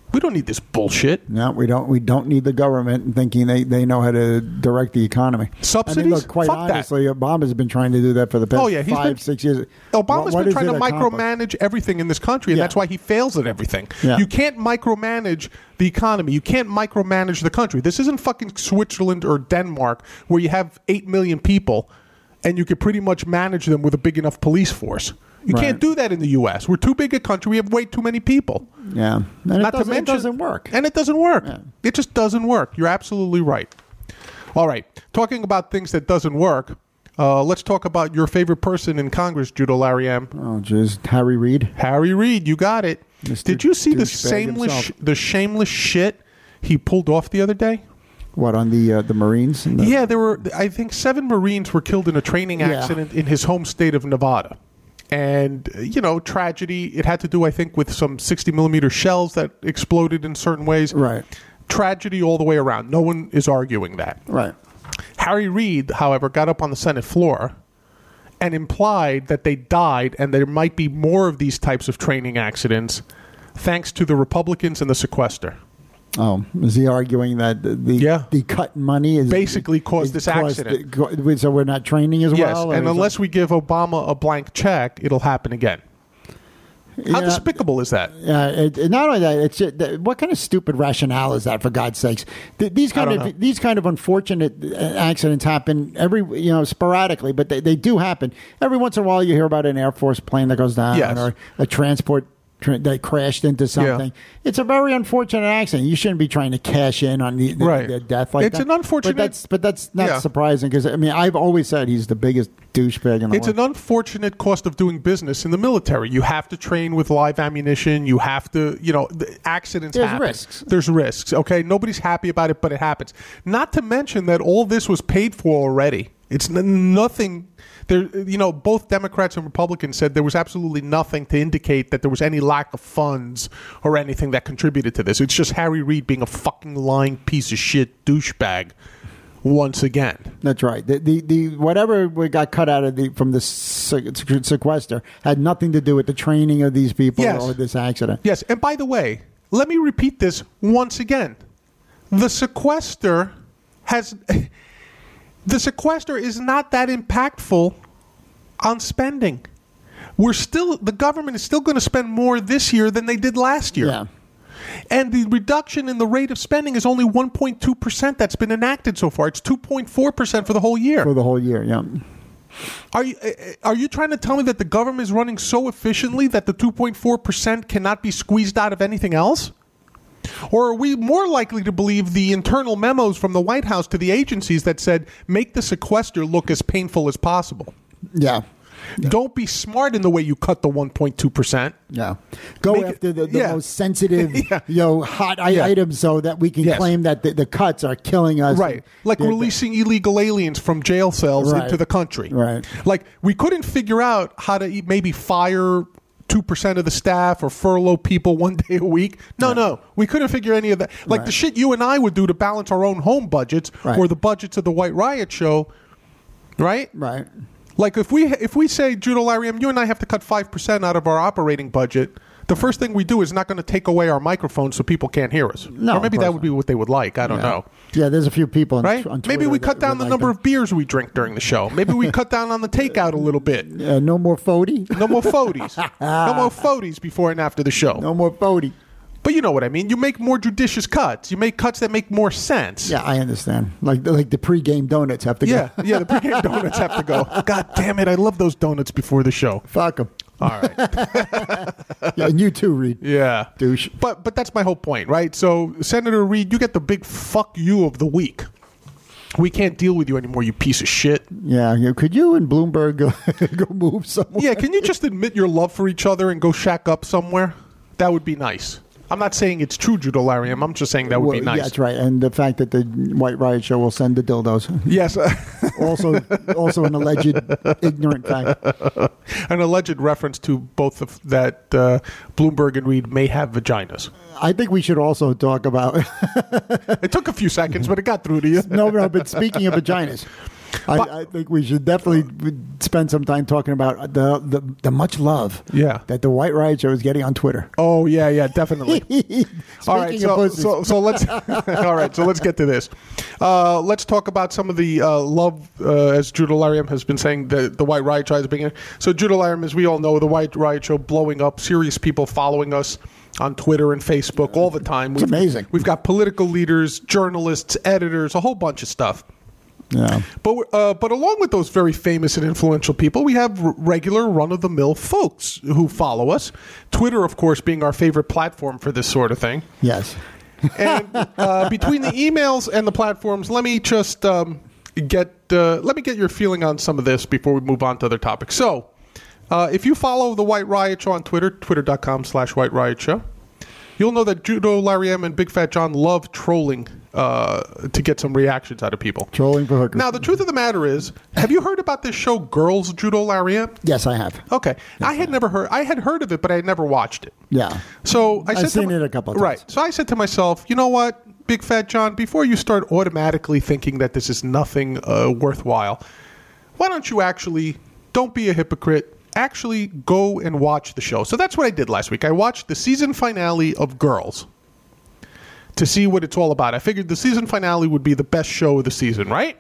B: We don't need this bullshit.
C: No, we don't. We don't need the government thinking they know how to direct the economy.
B: Subsidies?
C: I mean, look, quite honestly, Obama's been trying to do that for the past 5-6 years.
B: Obama's been trying to micromanage everything in this country, and that's why he fails at everything. Yeah. You can't micromanage the economy. You can't micromanage the country. This isn't fucking Switzerland or Denmark where you have 8 million people and you could pretty much manage them with a big enough police force. You can't do that in the U.S. We're too big a country. We have way too many people.
C: Yeah. And it doesn't work.
B: And it doesn't work. Yeah. It just doesn't work. You're absolutely right. All right. Talking about things that doesn't work, let's talk about your favorite person in Congress, Judo Larry M.
C: Oh, just Harry Reid.
B: Harry Reid, you got it. Did you see the shameless shit he pulled off the other day?
C: What, on the Marines?
B: Yeah, there were, I think, 7 Marines were killed in a training accident in his home state of Nevada. And, tragedy. It had to do, I think, with some 60-millimeter shells that exploded in certain ways.
C: Right.
B: Tragedy all the way around. No one is arguing that.
C: Right.
B: Harry Reid, however, got up on the Senate floor and implied that they died and there might be more of these types of training accidents thanks to the Republicans and the sequester.
C: Oh, is he arguing that the cut money is
B: basically caused this accident?
C: So we're not training as well?
B: Yes, and unless we give Obama a blank check, it'll happen again. How despicable is that?
C: Not only that, it's just, what kind of stupid rationale is that? For God's sakes, these kind of unfortunate accidents happen sporadically, but they do happen every once in a while. You hear about an Air Force plane that goes down, or a transport that crashed into something. Yeah. It's a very unfortunate accident. You shouldn't be trying to cash in on the death like that.
B: It's an unfortunate...
C: But that's not surprising because, I've always said he's the biggest douchebag in the world.
B: It's an unfortunate cost of doing business in the military. You have to train with live ammunition. You have to, accidents happen. There's risks, okay? Nobody's happy about it, but it happens. Not to mention that all this was paid for already. It's nothing... both Democrats and Republicans said there was absolutely nothing to indicate that there was any lack of funds or anything that contributed to this. It's just Harry Reid being a fucking lying piece of shit douchebag once again.
C: That's right. The whatever we got cut out of from the sequester had nothing to do with the training of these people or this accident.
B: Yes, and by the way, let me repeat this once again. The sequester is not that impactful on spending. The government is still going to spend more this year than they did last year.
C: Yeah.
B: And the reduction in the rate of spending is only 1.2% that's been enacted so far. It's 2.4% for the whole year.
C: For the whole year, yeah.
B: Are you trying to tell me that the government is running so efficiently that the 2.4% cannot be squeezed out of anything else? Or are we more likely to believe the internal memos from the White House to the agencies that said, make the sequester look as painful as possible?
C: Yeah.
B: Don't be smart in the way you cut the 1.2%.
C: Yeah. Go after the most sensitive, hot items so that we can claim that the cuts are killing us.
B: Right. Like releasing illegal aliens from jail cells into the country.
C: Right.
B: Like we couldn't figure out how to maybe fire 2% of the staff or furlough people one day a week. No. We couldn't figure any of that. Like the shit you and I would do to balance our own home budgets or the budgets of the White Riot Show. Right?
C: Right.
B: Like if we say, Judo Larry M, you and I have to cut 5% out of our operating budget, the first thing we do is not going to take away our microphones so people can't hear us.
C: No,
B: or maybe that would be what they would like. I don't know.
C: Yeah, there's a few people on Twitter.
B: Maybe we cut down the number of beers we drink during the show. Maybe we cut down on the takeout a little bit.
C: No more Fody.
B: No more Fodies. No more Fodies before and after the show.
C: No more Fody.
B: But you know what I mean. You make more judicious cuts. You make cuts that make more sense.
C: Yeah, I understand. Like the pregame donuts have to go.
B: Yeah, the pregame donuts have to go. God damn it. I love those donuts before the show.
C: Fuck them.
B: All right.
C: Yeah, and you too, Reid.
B: Yeah.
C: Douche.
B: But that's my whole point, right? So, Senator Reid, you get the big fuck you of the week. We can't deal with you anymore, you piece of shit.
C: Yeah. Could you and Bloomberg go move somewhere?
B: Yeah, can you just admit your love for each other and go shack up somewhere? That would be nice. I'm not saying it's true, Judo Larry. I'm just saying that would be nice.
C: Yeah, that's right. And the fact that the White Riot Show will send the dildos.
B: Yes.
C: also an alleged ignorant fact.
B: An alleged reference to both of that Bloomberg and Reid may have vaginas.
C: I think we should also talk about...
B: It took a few seconds, but it got through to you.
C: No, but speaking of vaginas... I think we should definitely spend some time talking about the much love that the White Riot Show is getting on Twitter.
B: Oh yeah, definitely. All right, so let's let's get to this. Let's talk about some of the love, as Judah Lariam has been saying, the White Riot Show has been. So Judah Lariam, as we all know, the White Riot Show blowing up, serious people following us on Twitter and Facebook all the time.
C: It's amazing.
B: We've got political leaders, journalists, editors, a whole bunch of stuff.
C: Yeah,
B: but along with those very famous and influential people, we have regular run-of-the-mill folks who follow us. Twitter, of course, being our favorite platform for this sort of thing.
C: Yes.
B: And between the emails and the platforms, let me just get your feeling on some of this before we move on to other topics. So, if you follow the White Riot Show on Twitter, twitter.com/White Riot Show, you'll know that Judah Lariam and Big Fat John love trolling to get some reactions out of people.
C: Trolling for hookers.
B: Now, the truth of the matter is, have you heard about this show, Girls, Judah Lariam?
C: Yes, I have.
B: Okay. Yes, I had heard of it, but I had never watched it.
C: Yeah.
B: So
C: I've seen it a couple of times.
B: Right. So I said to myself, you know what, Big Fat John, before you start automatically thinking that this is nothing worthwhile, why don't you don't be a hypocrite, actually go and watch the show. So that's what I did last week. I watched the season finale of Girls to see what it's all about. I figured the season finale would be the best show of the season, right?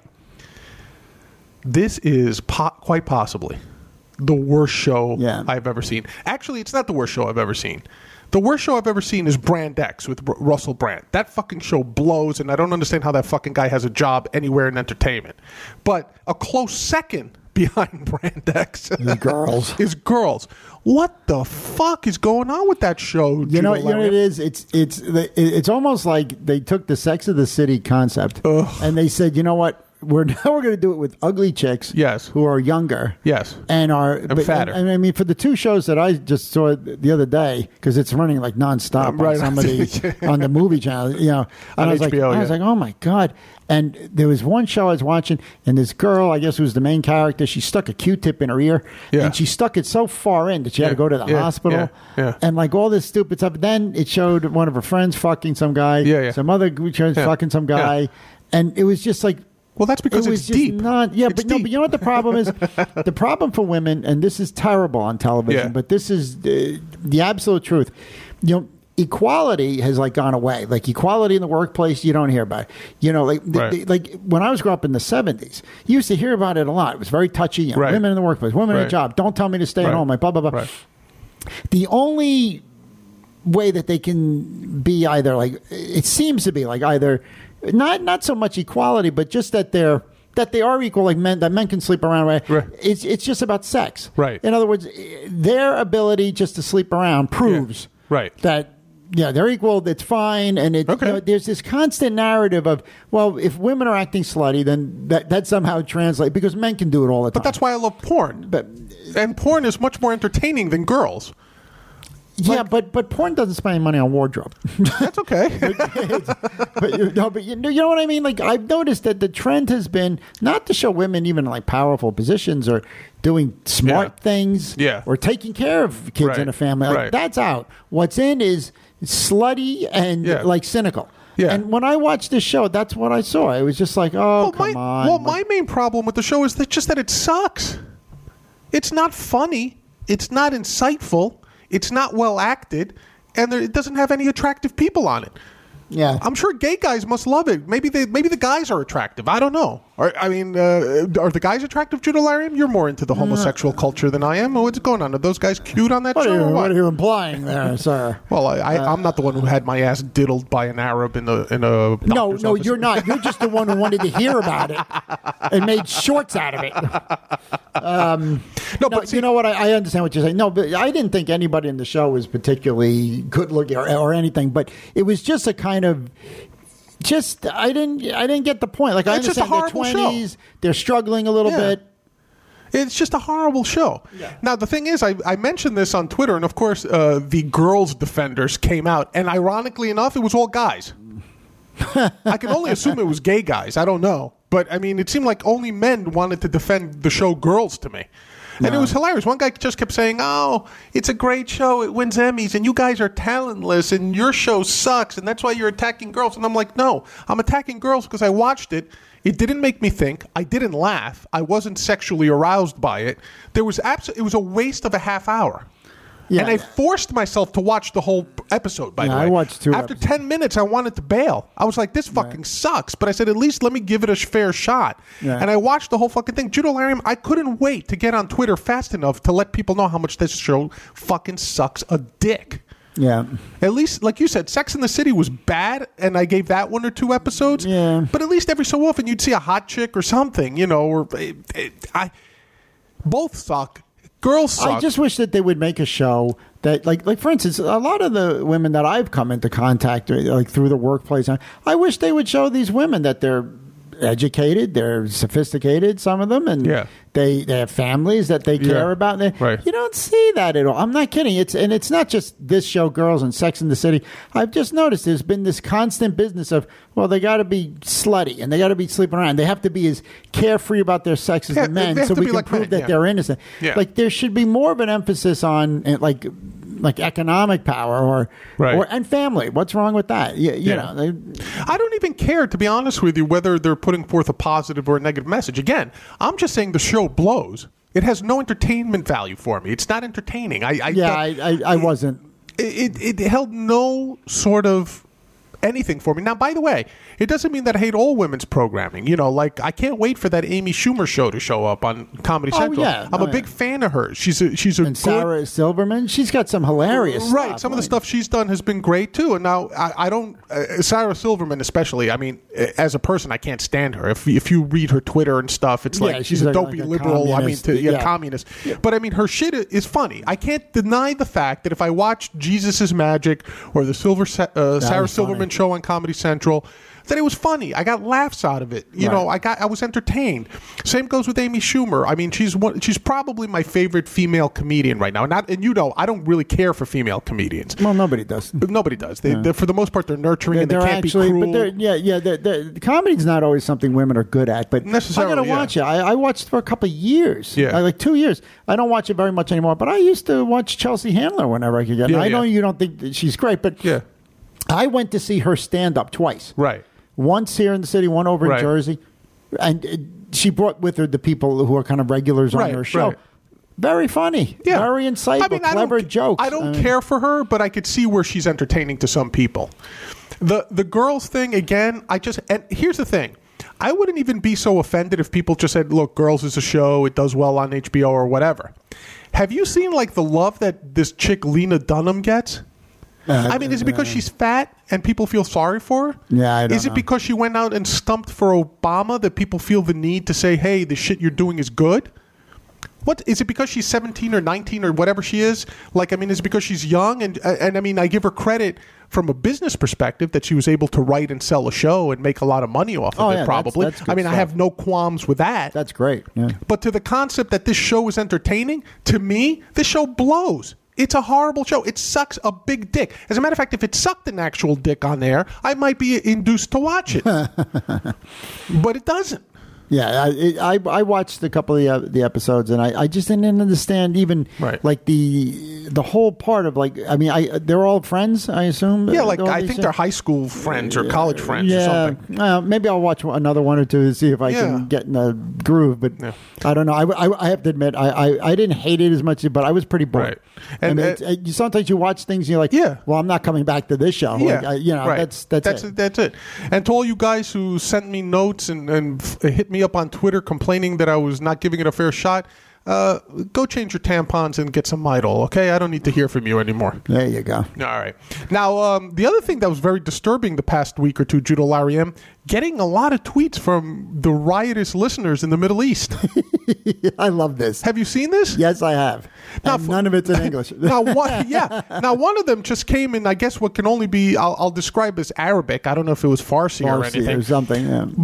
B: This is quite possibly the worst show I've ever seen. Actually, it's not the worst show I've ever seen. The worst show I've ever seen is Brand X with Russell Brand. That fucking show blows, and I don't understand how that fucking guy has a job anywhere in entertainment. But a close second behind Brand X is Girls. What the fuck is going on with that show?
C: You know what it is? It's almost like they took the Sex of the City concept and they said, you know what? We're going to do it with ugly chicks, who are younger, and
B: fatter.
C: I mean, for the two shows that I just saw the other day, because it's running like nonstop on somebody on the movie channel, and I was HBO, like, oh my god! And there was one show I was watching, and this girl, I guess, who was the main character, she stuck a Q-tip in her ear, and she stuck it so far in that she had to go to the hospital, and like all this stupid stuff. Then it showed one of her friends fucking some guy, some other fucking some guy, and it was just like.
B: Well, that's because it's deep.
C: But you know what the problem is? The problem for women, and this is terrible on television, but this is the absolute truth. You know, equality has like gone away. Like equality in the workplace, you don't hear about it. You know, like when I was growing up in the 70s, you used to hear about it a lot. It was very touchy. You know, women in the workplace, women in a job. Don't tell me to stay at home. Like blah blah blah. The only way that they can be either like it seems to be like either. Not so much equality, but just that they are equal, like men, that men can sleep around. Right? It's just about sex.
B: Right.
C: In other words, their ability just to sleep around proves that they're equal. It's fine, and there's this constant narrative of if women are acting slutty, then that somehow translates because men can do it all the time.
B: But that's why I love porn. And porn is much more entertaining than girls.
C: Yeah, but porn doesn't spend any money on wardrobe.
B: That's okay.
C: but you know what I mean? Like I've noticed that the trend has been not to show women even like powerful positions or doing smart things or taking care of kids in a family. Like, that's out. What's in is slutty and like cynical. Yeah. And when I watched this show, that's what I saw. It was just like, come on.
B: Well, my main problem with the show is that it sucks. It's not funny. It's not insightful. It's not well acted, and it doesn't have any attractive people on it.
C: Yeah,
B: I'm sure gay guys must love it. Maybe the guys are attractive. I don't know. Are the guys attractive, Judah Lariam? You're more into the homosexual culture than I am. What's going on? Are those guys cute on that show?
C: What are you implying there, sir?
B: Well, I'm not the one who had my ass diddled by an Arab in a.
C: No, you're not. You're just the one who wanted to hear about it and made shorts out of it. But you know what? I understand what you're saying. No, but I didn't think anybody in the show was particularly good looking or anything. But it was just a kind of. I didn't get the point. Like I understand they're 20s, show. They're struggling a little bit.
B: It's just a horrible show. Yeah. Now the thing is, I mentioned this on Twitter, and of course, the girls' defenders came out, and ironically enough, it was all guys. I can only assume it was gay guys. I don't know, but I mean, it seemed like only men wanted to defend the show Girls to me. And it was hilarious. One guy just kept saying, "Oh, it's a great show. It wins Emmys, and you guys are talentless, and your show sucks, and that's why you're attacking girls." And I'm like, no, I'm attacking girls because I watched it. It didn't make me think. I didn't laugh. I wasn't sexually aroused by it. It was a waste of a half hour. Yeah, and I forced myself to watch the whole episode, by the way.
C: I watched 2
B: After 10 minutes, I wanted to bail. I was like, this fucking sucks. But I said, at least let me give it a fair shot. Yeah. And I watched the whole fucking thing. Judo Larium, I couldn't wait to get on Twitter fast enough to let people know how much this show fucking sucks a dick.
C: Yeah.
B: At least, like you said, Sex and the City was bad, and I gave that 1 or 2 episodes.
C: Yeah.
B: But at least every so often you'd see a hot chick or something, or both suck. Girls suck.
C: I just wish that they would make a show that, like for instance, a lot of the women that I've come into contact with, like through the workplace, I wish they would show these women that they're educated, they're sophisticated, some of them, and they have families that they care about.
B: Right.
C: You don't see that at all. I'm not kidding. It's not just this show, Girls and Sex and the City. I've just noticed there's been this constant business of, well, they got to be slutty and they got to be sleeping around. They have to be as carefree about their sex as the men, so we can prove that they're innocent. Yeah. Like there should be more of an emphasis on like economic power or and family. What's wrong with that? You know,
B: I don't even care, to be honest with you, whether they're putting forth a positive or a negative message. Again, I'm just saying the show blows. It has no entertainment value for me. It's not entertaining. I
C: wasn't.
B: It held no sort of anything for me. Now, by the way, it doesn't mean that I hate all women's programming. Like I can't wait for that Amy Schumer show to show up on Comedy Central.
C: Yeah.
B: I'm a big fan of hers. She's a
C: and good, Sarah Silverman. She's got some hilarious stuff.
B: Some of the stuff she's done has been great too. And now I don't Sarah Silverman especially. I mean, as a person, I can't stand her. If you read her Twitter and stuff, it's like she's a dopey liberal. Communist. Yeah. But I mean, her shit is funny. I can't deny the fact that if I watched Jesus' Magic or the Sarah Silverman show on Comedy Central, that it was funny. I got laughs out of it. I was entertained. Same goes with Amy Schumer. I mean, she's probably my favorite female comedian right now. And I don't really care for female comedians.
C: Well, nobody does.
B: Nobody does. They're, for the most part, they're nurturing and they can't be cruel.
C: But the comedy's not always something women are good at. But I gotta watch it. I watched for a couple of years. Yeah. Like 2 years. I don't watch it very much anymore. But I used to watch Chelsea Handler whenever I could get it. I know you don't think that she's great, but I went to see her stand up twice.
B: Right.
C: Once here in the city, one over in Jersey. And she brought with her the people who are kind of regulars on her show. Right. Very funny. Yeah. Very insightful, clever jokes.
B: I don't care for her, but I could see where she's entertaining to some people. The girls thing, again, and here's the thing. I wouldn't even be so offended if people just said, look, Girls is a show, it does well on HBO or whatever. Have you seen like the love that this chick Lena Dunham gets? I mean, is it because she's fat and people feel sorry for her?
C: Yeah, I don't know.
B: Is it because she went out and stumped for Obama that people feel the need to say, hey, the shit you're doing is good? What is it because she's 17 or 19 or whatever she is? Like, I mean, is it because she's young? And I mean, I give her credit from a business perspective that she was able to write and sell a show and make a lot of money off of it, probably.
C: That's
B: I mean,
C: stuff.
B: I have no qualms with that.
C: That's great. Yeah.
B: But to the concept that this show is entertaining, to me, this show blows. It's a horrible show. It sucks a big dick. As a matter of fact, if it sucked an actual dick on there, I might be induced to watch it. But it doesn't.
C: Yeah, I watched a couple of the episodes, and I just didn't understand even like the whole part of like, I mean, they're all friends, I assume.
B: Yeah, like I think they're high school friends or college friends or something.
C: Maybe I'll watch another one or two to see if I can get in the groove, but I don't know. I have to admit, I didn't hate it as much, but I was pretty bored.
B: Right.
C: And I mean, sometimes you watch things and you're like, well, I'm not coming back to this show.
B: Yeah.
C: Like, that's it.
B: That's it. And to all you guys who sent me notes and hit me up on Twitter complaining that I was not giving it a fair shot, go change your tampons and get some Midol, okay? I don't need to hear from you anymore.
C: There you go.
B: All right. Now, the other thing that was very disturbing the past week or two, Judo Larry M, getting a lot of tweets from the riotous listeners in the Middle East.
C: I love this.
B: Have you seen this?
C: Yes, I have. Now, none of it's in English.
B: Now, one of them just came in, I guess what can only be, I'll describe as Arabic. I don't know if it was Farsi or anything.
C: Or something, yeah.
B: But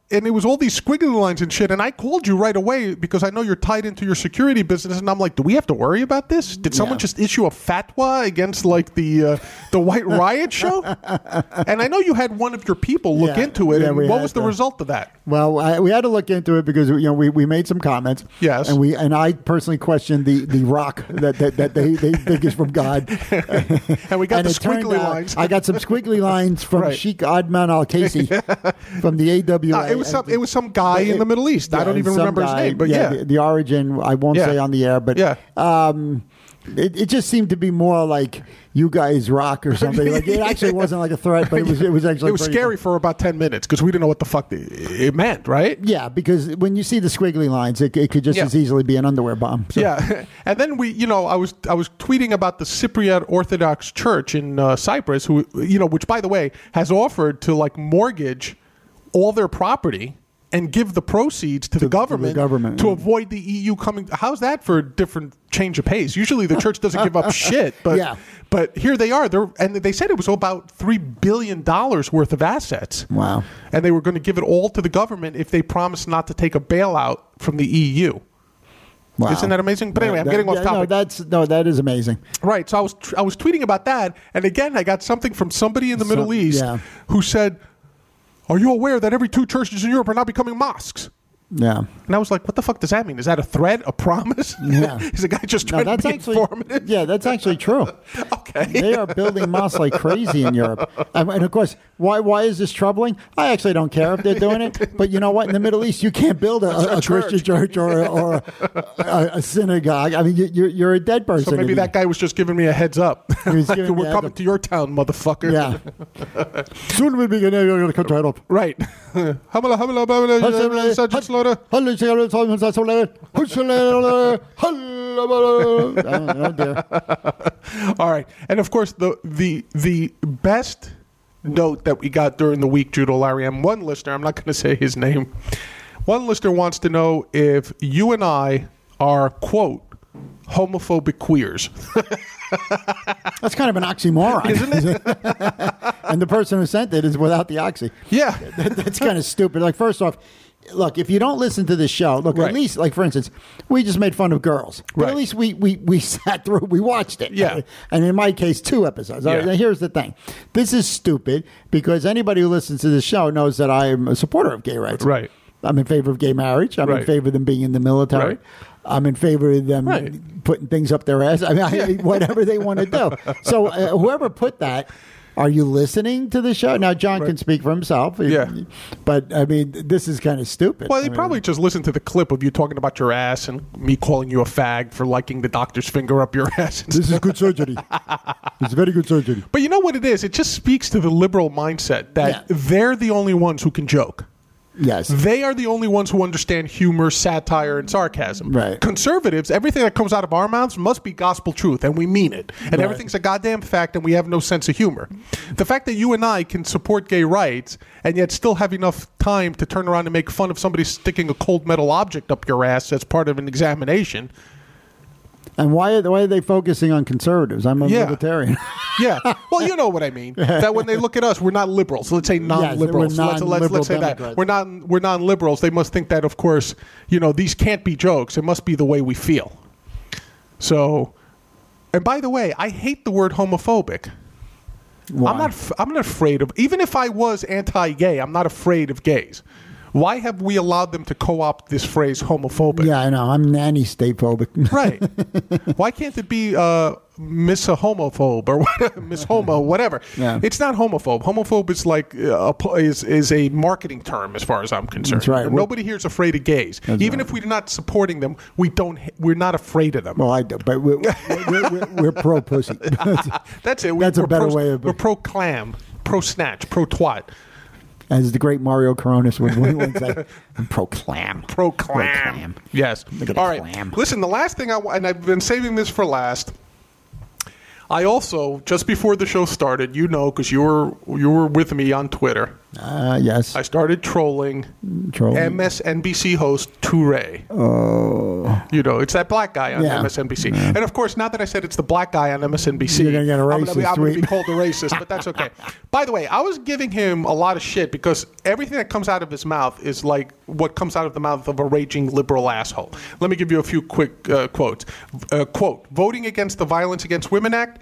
B: and it was all these squiggly lines and shit. And I called you right away because I know you're tied into your security business. And I'm like, do we have to worry about this? Did someone just issue a fatwa against like the White Riot show? And I know you had one of your people look into it. And what was the result of that?
C: Well, we had to look into it because we made some comments.
B: Yes,
C: and I personally questioned the rock that they think is from God.
B: And we got the squiggly lines.
C: I got some squiggly lines from Sheikh Adman Al-Kaisi from the AWA.
B: It was some guy in the Middle East. I don't even remember his name. But
C: the origin I won't say on the air. But it just seemed to be more like you guys rock or something. Like it actually wasn't like a threat, but it was actually
B: scary for about 10 minutes because we didn't know what the fuck it meant, right?
C: Yeah, because when you see the squiggly lines, it could just as easily be an underwear bomb. So.
B: Yeah, and then I was tweeting about the Cypriot Orthodox Church in Cyprus, who which by the way has offered to like mortgage all their property and give the proceeds to the government to avoid the EU coming. How's that for a different change of pace? Usually the church doesn't give up shit, but here they are. And they said it was about $3 billion worth of assets.
C: Wow.
B: And they were going to give it all to the government if they promised not to take a bailout from the EU. Wow. Isn't that amazing? But anyway, I'm getting off topic.
C: That is amazing.
B: Right. So I was tweeting about that. And again, I got something from somebody in the Middle East who said, are you aware that every 2 churches in Europe are now becoming mosques?
C: Yeah.
B: And I was like, what the fuck does that mean? Is that a threat? A promise?
C: Yeah.
B: Is a guy just trying to be informative?
C: Yeah, that's actually true.
B: Okay.
C: They are building mosques like crazy in Europe. And of course, why is this troubling? I actually don't care if they're doing it. But you know what? In the Middle East, you can't build a Christian church or a synagogue. I mean, you're a dead person.
B: So maybe that guy was just giving me a heads up. We're coming to your town, motherfucker.
C: Yeah. Soon we'll be going to cut right up.
B: Right. All right. And of course, the best note that we got during the week, Judo Larry, and one listener, I'm not going to say his name, one listener wants to know if you and I are, quote, homophobic queers.
C: That's kind of an oxymoron,
B: isn't it?
C: And the person who sent it is without the oxy.
B: Yeah.
C: That's kind of stupid. Like, first off, look, if you don't listen to the show, at least, like, for instance, we just made fun of girls. But at least we sat through, we watched it.
B: Yeah.
C: And in my case, 2 episodes. Yeah. Now, here's the thing. This is stupid because anybody who listens to the show knows that I am a supporter of gay rights.
B: Right.
C: I'm in favor of gay marriage. I'm in favor of them being in the military.
B: Right.
C: I'm in favor of them putting things up their ass. I mean, whatever they want to do. So whoever put that, are you listening to the show? Now, John can speak for himself.
B: Yeah.
C: But, I mean, this is kind of stupid.
B: Well, he probably just listened to the clip of you talking about your ass and me calling you a fag for liking the doctor's finger up your ass.
C: This is good surgery. It's very good surgery.
B: But you know what it is? It just speaks to the liberal mindset that they're the only ones who can joke.
C: Yes.
B: They are the only ones who understand humor, satire, and sarcasm.
C: Right.
B: Conservatives, everything that comes out of our mouths must be gospel truth, and we mean it. And everything's a goddamn fact, and we have no sense of humor. The fact that you and I can support gay rights and yet still have enough time to turn around and make fun of somebody sticking a cold metal object up your ass as part of an examination.
C: And why are they focusing on conservatives? I'm a libertarian.
B: Yeah. Well, you know what I mean. That when they look at us, we're not liberals. Let's say non-liberals.
C: Yes,
B: let's say that. We're non-liberals. They must think that, of course, these can't be jokes. It must be the way we feel. So, and by the way, I hate the word homophobic. Why? I'm not afraid of, even if I was anti-gay, I'm not afraid of gays. Why have we allowed them to co-opt this phrase homophobic?
C: Yeah, I know. I'm nanny state phobic. Right.
B: Why can't it be Miss a homophobe or Miss Homo, whatever? Yeah. It's not homophobe. Homophobe is like is a marketing term as far as I'm concerned.
C: That's right.
B: Nobody here is afraid of gays. Even if we're not supporting them, we're not afraid of them.
C: Well, I do, but we're pro pussy.
B: That's it.
C: That's a better way of
B: We're pro clam, pro snatch, pro twat.
C: As the great Mario Coronis would say, proclam.
B: Proclam. Yes. All right.
C: Clam.
B: Listen, the last thing and I've been saving this for last. I also, just before the show started, because you were with me on Twitter,
C: Yes.
B: I started trolling MSNBC host Touré.
C: Oh.
B: You know, it's that black guy on MSNBC. Yeah. And of course, now that I said it's the black guy on MSNBC,
C: you're going to get a racist
B: I'm going to be called a racist, but that's okay. By the way, I was giving him a lot of shit because everything that comes out of his mouth is like what comes out of the mouth of a raging liberal asshole. Let me give you a few quick quotes. Quote, voting against the Violence Against Women Act,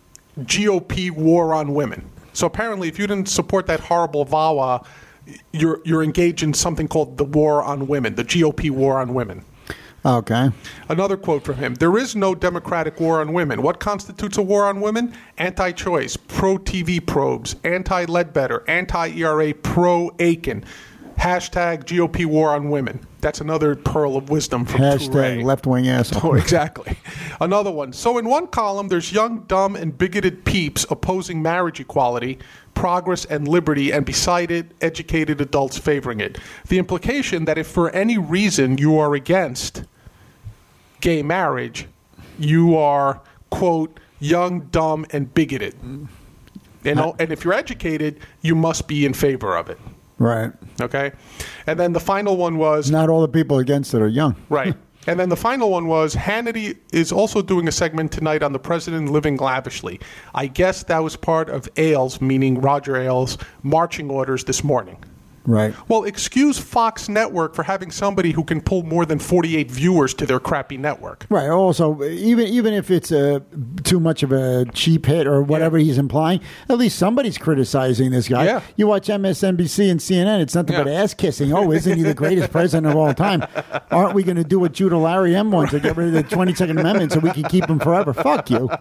B: GOP war on women. So apparently, if you didn't support that horrible VAWA, you're engaged in something called the war on women, the GOP war on women.
C: Okay.
B: Another quote from him. There is no democratic war on women. What constitutes a war on women? Anti-choice, pro-TV probes, anti-Ledbetter, anti-ERA, pro-Aiken. Hashtag GOP war on women. That's another pearl of wisdom from
C: Hashtag left-wing asshole.
B: Oh, exactly. Another one. So in one column, there's young, dumb, and bigoted peeps opposing marriage equality, progress, and liberty, and beside it, educated adults favoring it. The implication that if for any reason you are against gay marriage, you are, quote, young, dumb, and bigoted. And if you're educated, you must be in favor of it.
C: Right.
B: Okay. And then the final one was...
C: Not all the people against it are young.
B: Right. And then the final one was Hannity is also doing a segment tonight on the president living lavishly. I guess that was part of Ailes, meaning Roger Ailes, marching orders this morning.
C: Right.
B: Well, excuse Fox Network for having somebody who can pull more than 48 viewers to their crappy network.
C: Right. Also, even if it's too much of a cheap hit or whatever he's implying, at least somebody's criticizing this guy.
B: Yeah.
C: You watch MSNBC and CNN, it's nothing but ass kissing. Oh, isn't he the greatest president of all time? Aren't we going to do what Judah Larry M wants to get rid of the 22nd Amendment so we can keep him forever? Fuck you.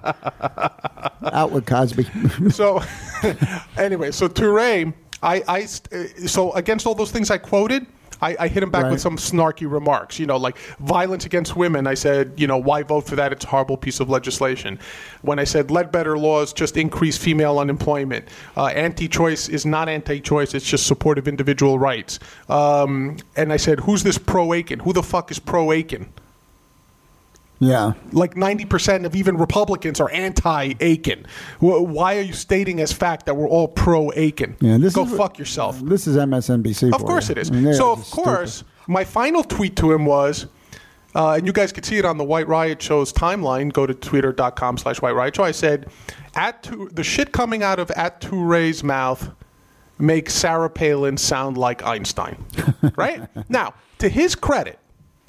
C: Out with Cosby.
B: So, anyway, so Touré... So against all those things I quoted, I hit him back with some snarky remarks, you know, like violence against women. I said, you know, why vote for that? It's a horrible piece of legislation. When I said Ledbetter laws just increase female unemployment, anti-choice is not anti-choice. It's just support of individual rights. And I said, who's this pro-Aiken? Who the fuck is pro-Aiken?
C: Yeah.
B: Like 90% of even Republicans are anti-Aiken. Why are you stating as fact that we're all pro-Aiken?
C: Yeah,
B: Go fuck yourself.
C: This is MSNBC.
B: Of course it is. So, of course, my final tweet to him was, and you guys could see it on the White Riot Show's timeline. Go to twitter.com/White Riot Show. I said, the shit coming out of @Touré's mouth makes Sarah Palin sound like Einstein. Right? Now, to his credit,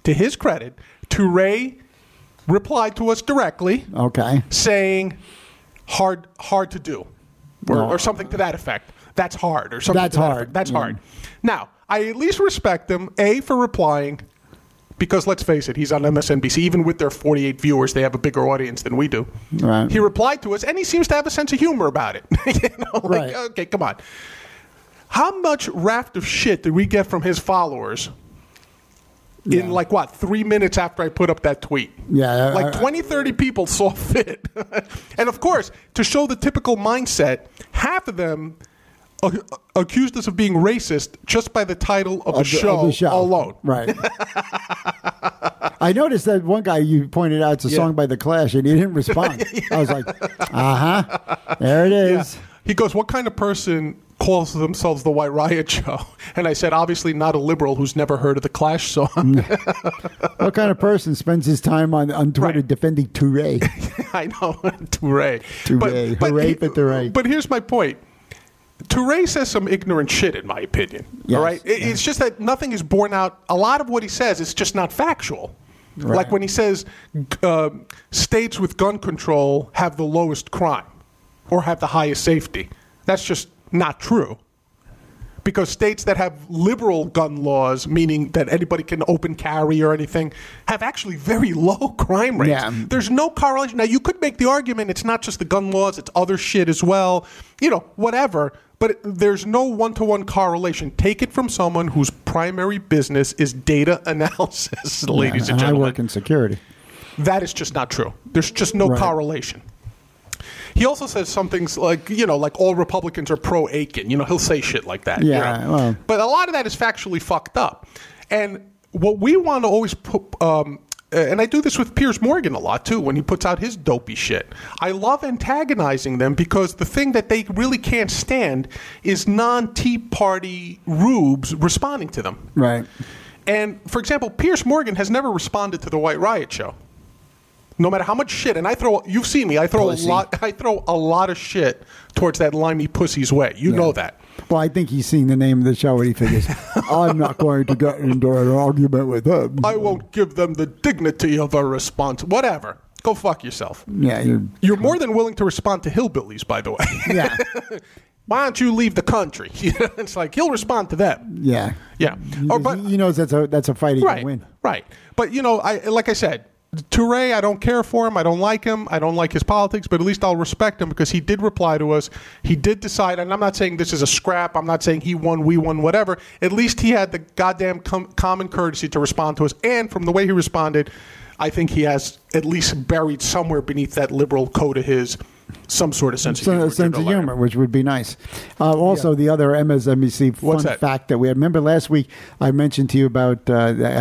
B: Touré replied to us directly, saying hard to do, or something to that effect. That's hard, or something.
C: That's hard.
B: That's hard. Now, I at least respect him, A, for replying, because let's face it, he's on MSNBC. Even with their 48 viewers, they have a bigger audience than we do.
C: Right.
B: He replied to us, and he seems to have a sense of humor about it.
C: Right.
B: Okay, come on. How much raft of shit did we get from his followers in 3 minutes after I put up that tweet?
C: Yeah.
B: 20, 30 people saw fit. And of course, to show the typical mindset, half of them accused us of being racist just by the title of the show alone.
C: Right. I noticed that one guy you pointed out, it's a song by The Clash, and he didn't respond. I was like, there it is.
B: Yeah. He goes, what kind of person calls themselves the White Riot Show? And I said, obviously not a liberal who's never heard of the Clash song.
C: What kind of person spends his time on Twitter defending Touré?
B: I know, Touré.
C: Hooray for Touré.
B: But here's my point. Touré says some ignorant shit, in my opinion.
C: Yes.
B: All right? It's just that nothing is borne out. A lot of what he says is just not factual. Right. Like when he says states with gun control have the lowest crime or have the highest safety. That's just not true. Because states that have liberal gun laws, meaning that anybody can open carry or anything, have actually very low crime rates.
C: Yeah.
B: There's no correlation. Now, you could make the argument it's not just the gun laws, it's other shit as well, whatever. But there's no one-to-one correlation. Take it from someone whose primary business is data analysis, ladies and gentlemen.
C: I work in security.
B: That is just not true. There's just no correlation. He also says some things like, like all Republicans are pro-Aiken. He'll say shit like that.
C: Yeah.
B: But a lot of that is factually fucked up. And what we want to always and I do this with Piers Morgan a lot, too, when he puts out his dopey shit. I love antagonizing them because the thing that they really can't stand is non-Tea Party rubes responding to them.
C: Right.
B: And, for example, Piers Morgan has never responded to the White Riot show. No matter how much shit, and you've seen me, I throw a lot of shit towards that limey pussy's way. You know that.
C: Well, I think he's seen the name of the show and he figures, I'm not going to get into an argument with them.
B: I won't give them the dignity of a response. Whatever. Go fuck yourself.
C: Yeah,
B: you're more than willing to respond to hillbillies, by the way.
C: Yeah.
B: Why don't you leave the country? It's like he'll respond to them.
C: Yeah.
B: Yeah.
C: But he knows that's a fight he can win.
B: Right. But, like I said, Touré, I don't care for him. I don't like him. I don't like his politics, but at least I'll respect him because he did reply to us. He did decide, and I'm not saying this is a scrap. I'm not saying he won, we won, whatever. At least he had the goddamn common courtesy to respond to us. And from the way he responded, I think he has at least buried somewhere beneath that liberal coat of his some sort of sense of humor,
C: which would be nice. Also, the other MSNBC fun fact that we had. Remember last week I mentioned to you about,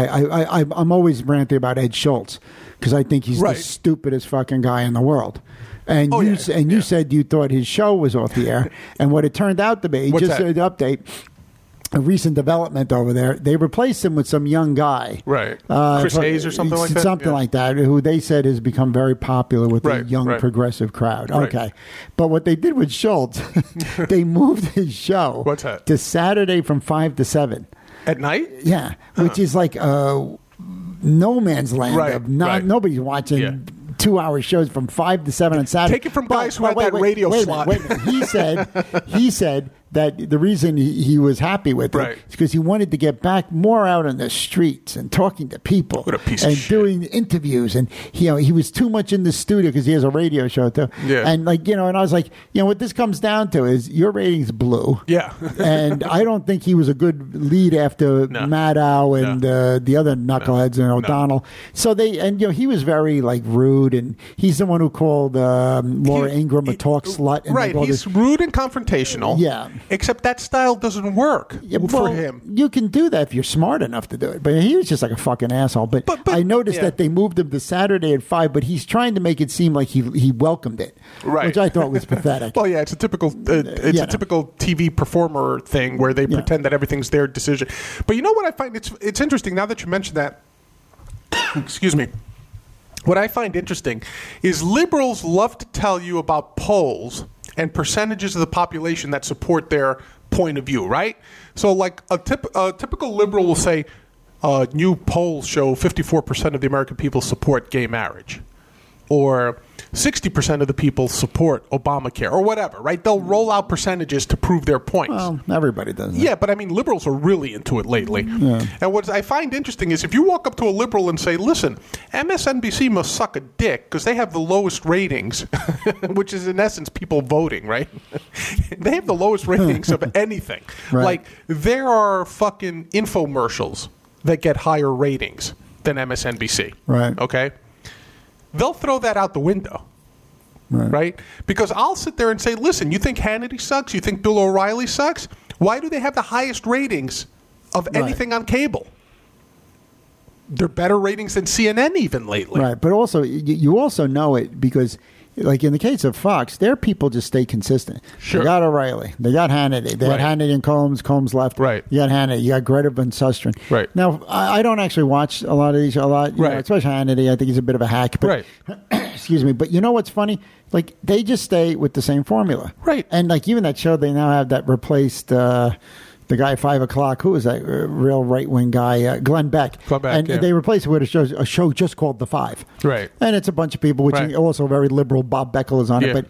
C: I'm always ranting about Ed Schultz because I think he's the stupidest fucking guy in the world. And you said you thought his show was off the air. And what it turned out to be, just an update, a recent development over there, they replaced him with some young guy.
B: Right. Chris Hayes or something like that?
C: Something like that, who they said has become very popular with the young progressive crowd.
B: Right.
C: Okay. But what they did with Schultz, they moved his show to Saturday from 5 to 7.
B: At night?
C: Yeah. Which is like no man's land. Nobody's watching 2-hour shows from 5 to 7 on Saturday.
B: Take it from guys who had that radio slot.
C: Wait a minute. He said that the reason he was happy with it is because he wanted to get back more out on the streets and talking to people and doing interviews. And he was too much in the studio because he has a radio show too.
B: Yeah.
C: And and I was like, what this comes down to is your ratings blew.
B: Yeah.
C: And I don't think he was a good lead after Maddow and the other knuckleheads and O'Donnell. So he was very rude, and he's the one who called Laura Ingraham a talk slut. And
B: he's rude and confrontational.
C: Yeah.
B: Except that style doesn't work for him.
C: You can do that if you're smart enough to do it. But he was just like a fucking asshole. But I noticed that they moved him to Saturday at 5, but he's trying to make it seem like he welcomed it.
B: Right.
C: Which I thought was pathetic.
B: Well, yeah, it's a typical typical TV performer thing where they pretend that everything's their decision. But you know what I find? It's interesting now that you mentioned that. Excuse me. What I find interesting is liberals love to tell you about polls and percentages of the population that support their point of view, right? So like a typical liberal will say, new polls show 54% of the American people support gay marriage. Or 60% of the people support Obamacare or whatever, right? They'll roll out percentages to prove their points.
C: Well, everybody does that.
B: Yeah, but I mean, liberals are really into it lately. Yeah. And what I find interesting is if you walk up to a liberal and say, listen, MSNBC must suck a dick because they have the lowest ratings, which is in essence people voting, right? They have the lowest ratings of anything.
C: Right.
B: Like, there are fucking infomercials that get higher ratings than MSNBC.
C: Right.
B: Okay? They'll throw that out the window, right? Because I'll sit there and say, listen, you think Hannity sucks? You think Bill O'Reilly sucks? Why do they have the highest ratings of anything on cable? They're better ratings than CNN even lately.
C: Right, but also, you also know it because, like in the case of Fox, their people just stay consistent.
B: Sure.
C: They got O'Reilly. They got Hannity. They had Hannity and Combs. Combs left.
B: Right.
C: You got Hannity. You got Greta Van Susteren.
B: Right.
C: Now, I don't actually watch a lot of these, especially Hannity. I think he's a bit of a hack. But, excuse me. But you know what's funny? Like, they just stay with the same formula.
B: Right.
C: And, like, even that show, they now have that replaced... the guy at 5 o'clock, who was that real right-wing guy? Glenn Beck. And they replaced it with a show just called The Five.
B: Right.
C: And it's a bunch of people, which also very liberal. Bob Beckel is on it. But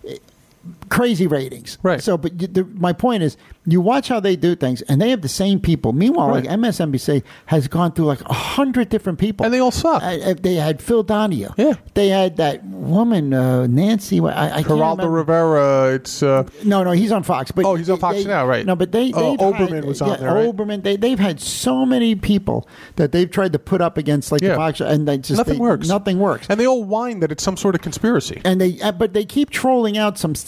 C: crazy ratings.
B: Right.
C: So, but my point is, you watch how they do things, and they have the same people. Meanwhile, like MSNBC has gone through like 100 different people.
B: And they all suck.
C: They had Phil Donahue.
B: Yeah.
C: They had that woman, Nancy. I can't remember.
B: Geraldo Rivera. It's
C: No, he's on Fox. But
B: he's on Fox now, right?
C: No, but
B: Oberman was on there, right?
C: Oberman. They've had so many people that they've tried to put up against the Fox, and
B: nothing works.
C: Nothing works.
B: And they all whine that it's some sort of conspiracy.
C: And but they keep trolling out some statistics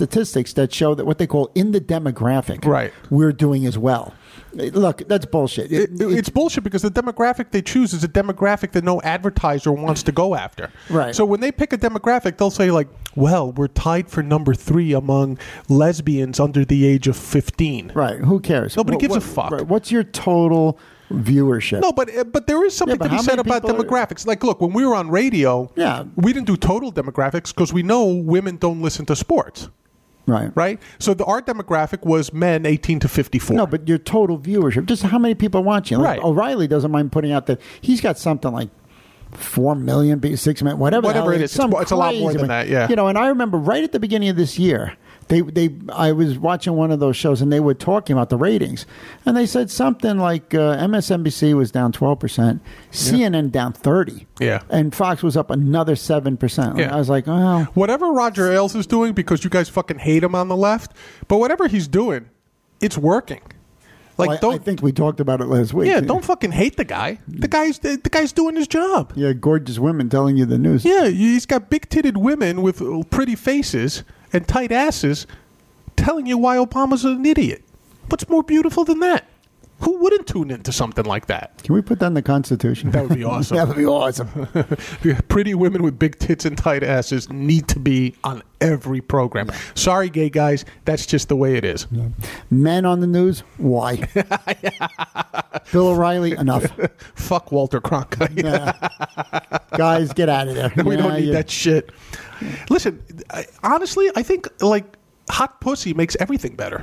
C: statistics that show that what they call in the demographic,
B: right,
C: we're doing as well. Look, that's bullshit.
B: It's bullshit because the demographic they choose is a demographic that no advertiser wants to go after.
C: Right.
B: So when they pick a demographic, they'll say like, well, we're tied for number 3 among lesbians under the age of 15.
C: Right. Who cares?
B: Nobody gives a fuck.
C: Right. What's your total viewership?
B: No, but there is something to be said about demographics. Like, look, when we were on radio, we didn't do total demographics because we know women don't listen to sports. Right. So our demographic was men 18 to 54.
C: No, but your total viewership, just how many people are watching. Like, O'Reilly doesn't mind putting out that he's got something like 4 million, 6 million, whatever
B: it is. It's a lot more than that, yeah.
C: You know, and I remember right at the beginning of this year, I was watching one of those shows and they were talking about the ratings, and they said something like MSNBC was down 12%, CNN down 30%, and Fox was up another 7%.
B: Yeah.
C: I was like, oh,
B: whatever Roger Ailes is doing, because you guys fucking hate him on the left, but whatever he's doing, it's working. Like,
C: I think we talked about it last week.
B: Yeah, don't fucking hate the guy. The guy's doing his job.
C: Yeah, gorgeous women telling you the news.
B: Yeah, he's got big-titted women with pretty faces and tight asses telling you why Obama's an idiot. What's more beautiful than that? Who wouldn't tune into something like that?
C: Can we put that in the Constitution?
B: That would be awesome.
C: That would be awesome.
B: Pretty women with big tits and tight asses need to be on every program. Yeah. Sorry, gay guys. That's just the way it is.
C: Yeah. Men on the news? Why? Bill O'Reilly? Enough.
B: Fuck Walter Cronkite.
C: Guys, get out of there.
B: We don't need that shit. Listen, honestly, I think like hot pussy makes everything better.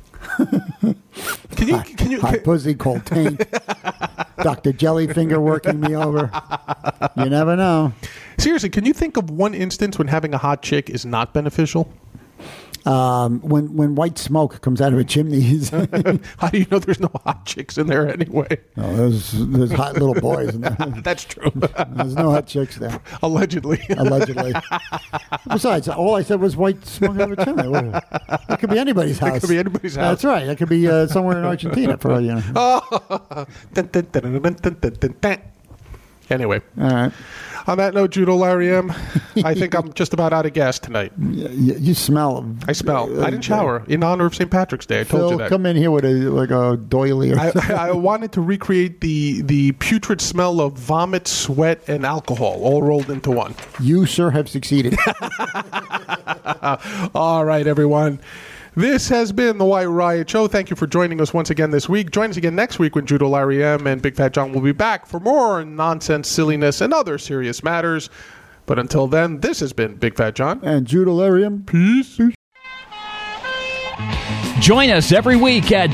B: Can you
C: hot pussy, cold taint, Dr. Jellyfinger working me over. You never know.
B: Seriously, can you think of one instance when having a hot chick is not beneficial?
C: When white smoke comes out of a chimney.
B: How do you know there's no hot chicks in there anyway?
C: No, there's hot little boys in there.
B: That's true.
C: There's no hot chicks there.
B: Allegedly.
C: Besides, all I said was white smoke out of a chimney. It could be anybody's house.
B: It could be anybody's house.
C: That's right. It could be somewhere in Argentina for all you know.
B: Anyway.
C: All right.
B: On that note, Judo Larry M., I think I'm just about out of gas tonight.
C: You smell.
B: I smell. I didn't shower in honor of St. Patrick's Day. I told you that.
C: Come in here with a doily or something.
B: I wanted to recreate the putrid smell of vomit, sweat, and alcohol all rolled into one.
C: You, sir, have succeeded.
B: All right, everyone. This has been the White Riot Show. Thank you for joining us once again this week. Join us again next week when Judo Larry M. and Big Fat John will be back for more nonsense, silliness, and other serious matters. But until then, this has been Big Fat John.
C: And Judo Larry M.
B: Peace.
A: Join us every week at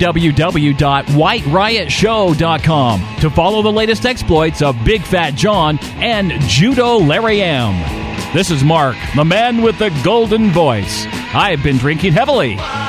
A: www.whiteriot.show.com to follow the latest exploits of Big Fat John and Judo Larry M. This is Mark, the man with the golden voice. I've been drinking heavily.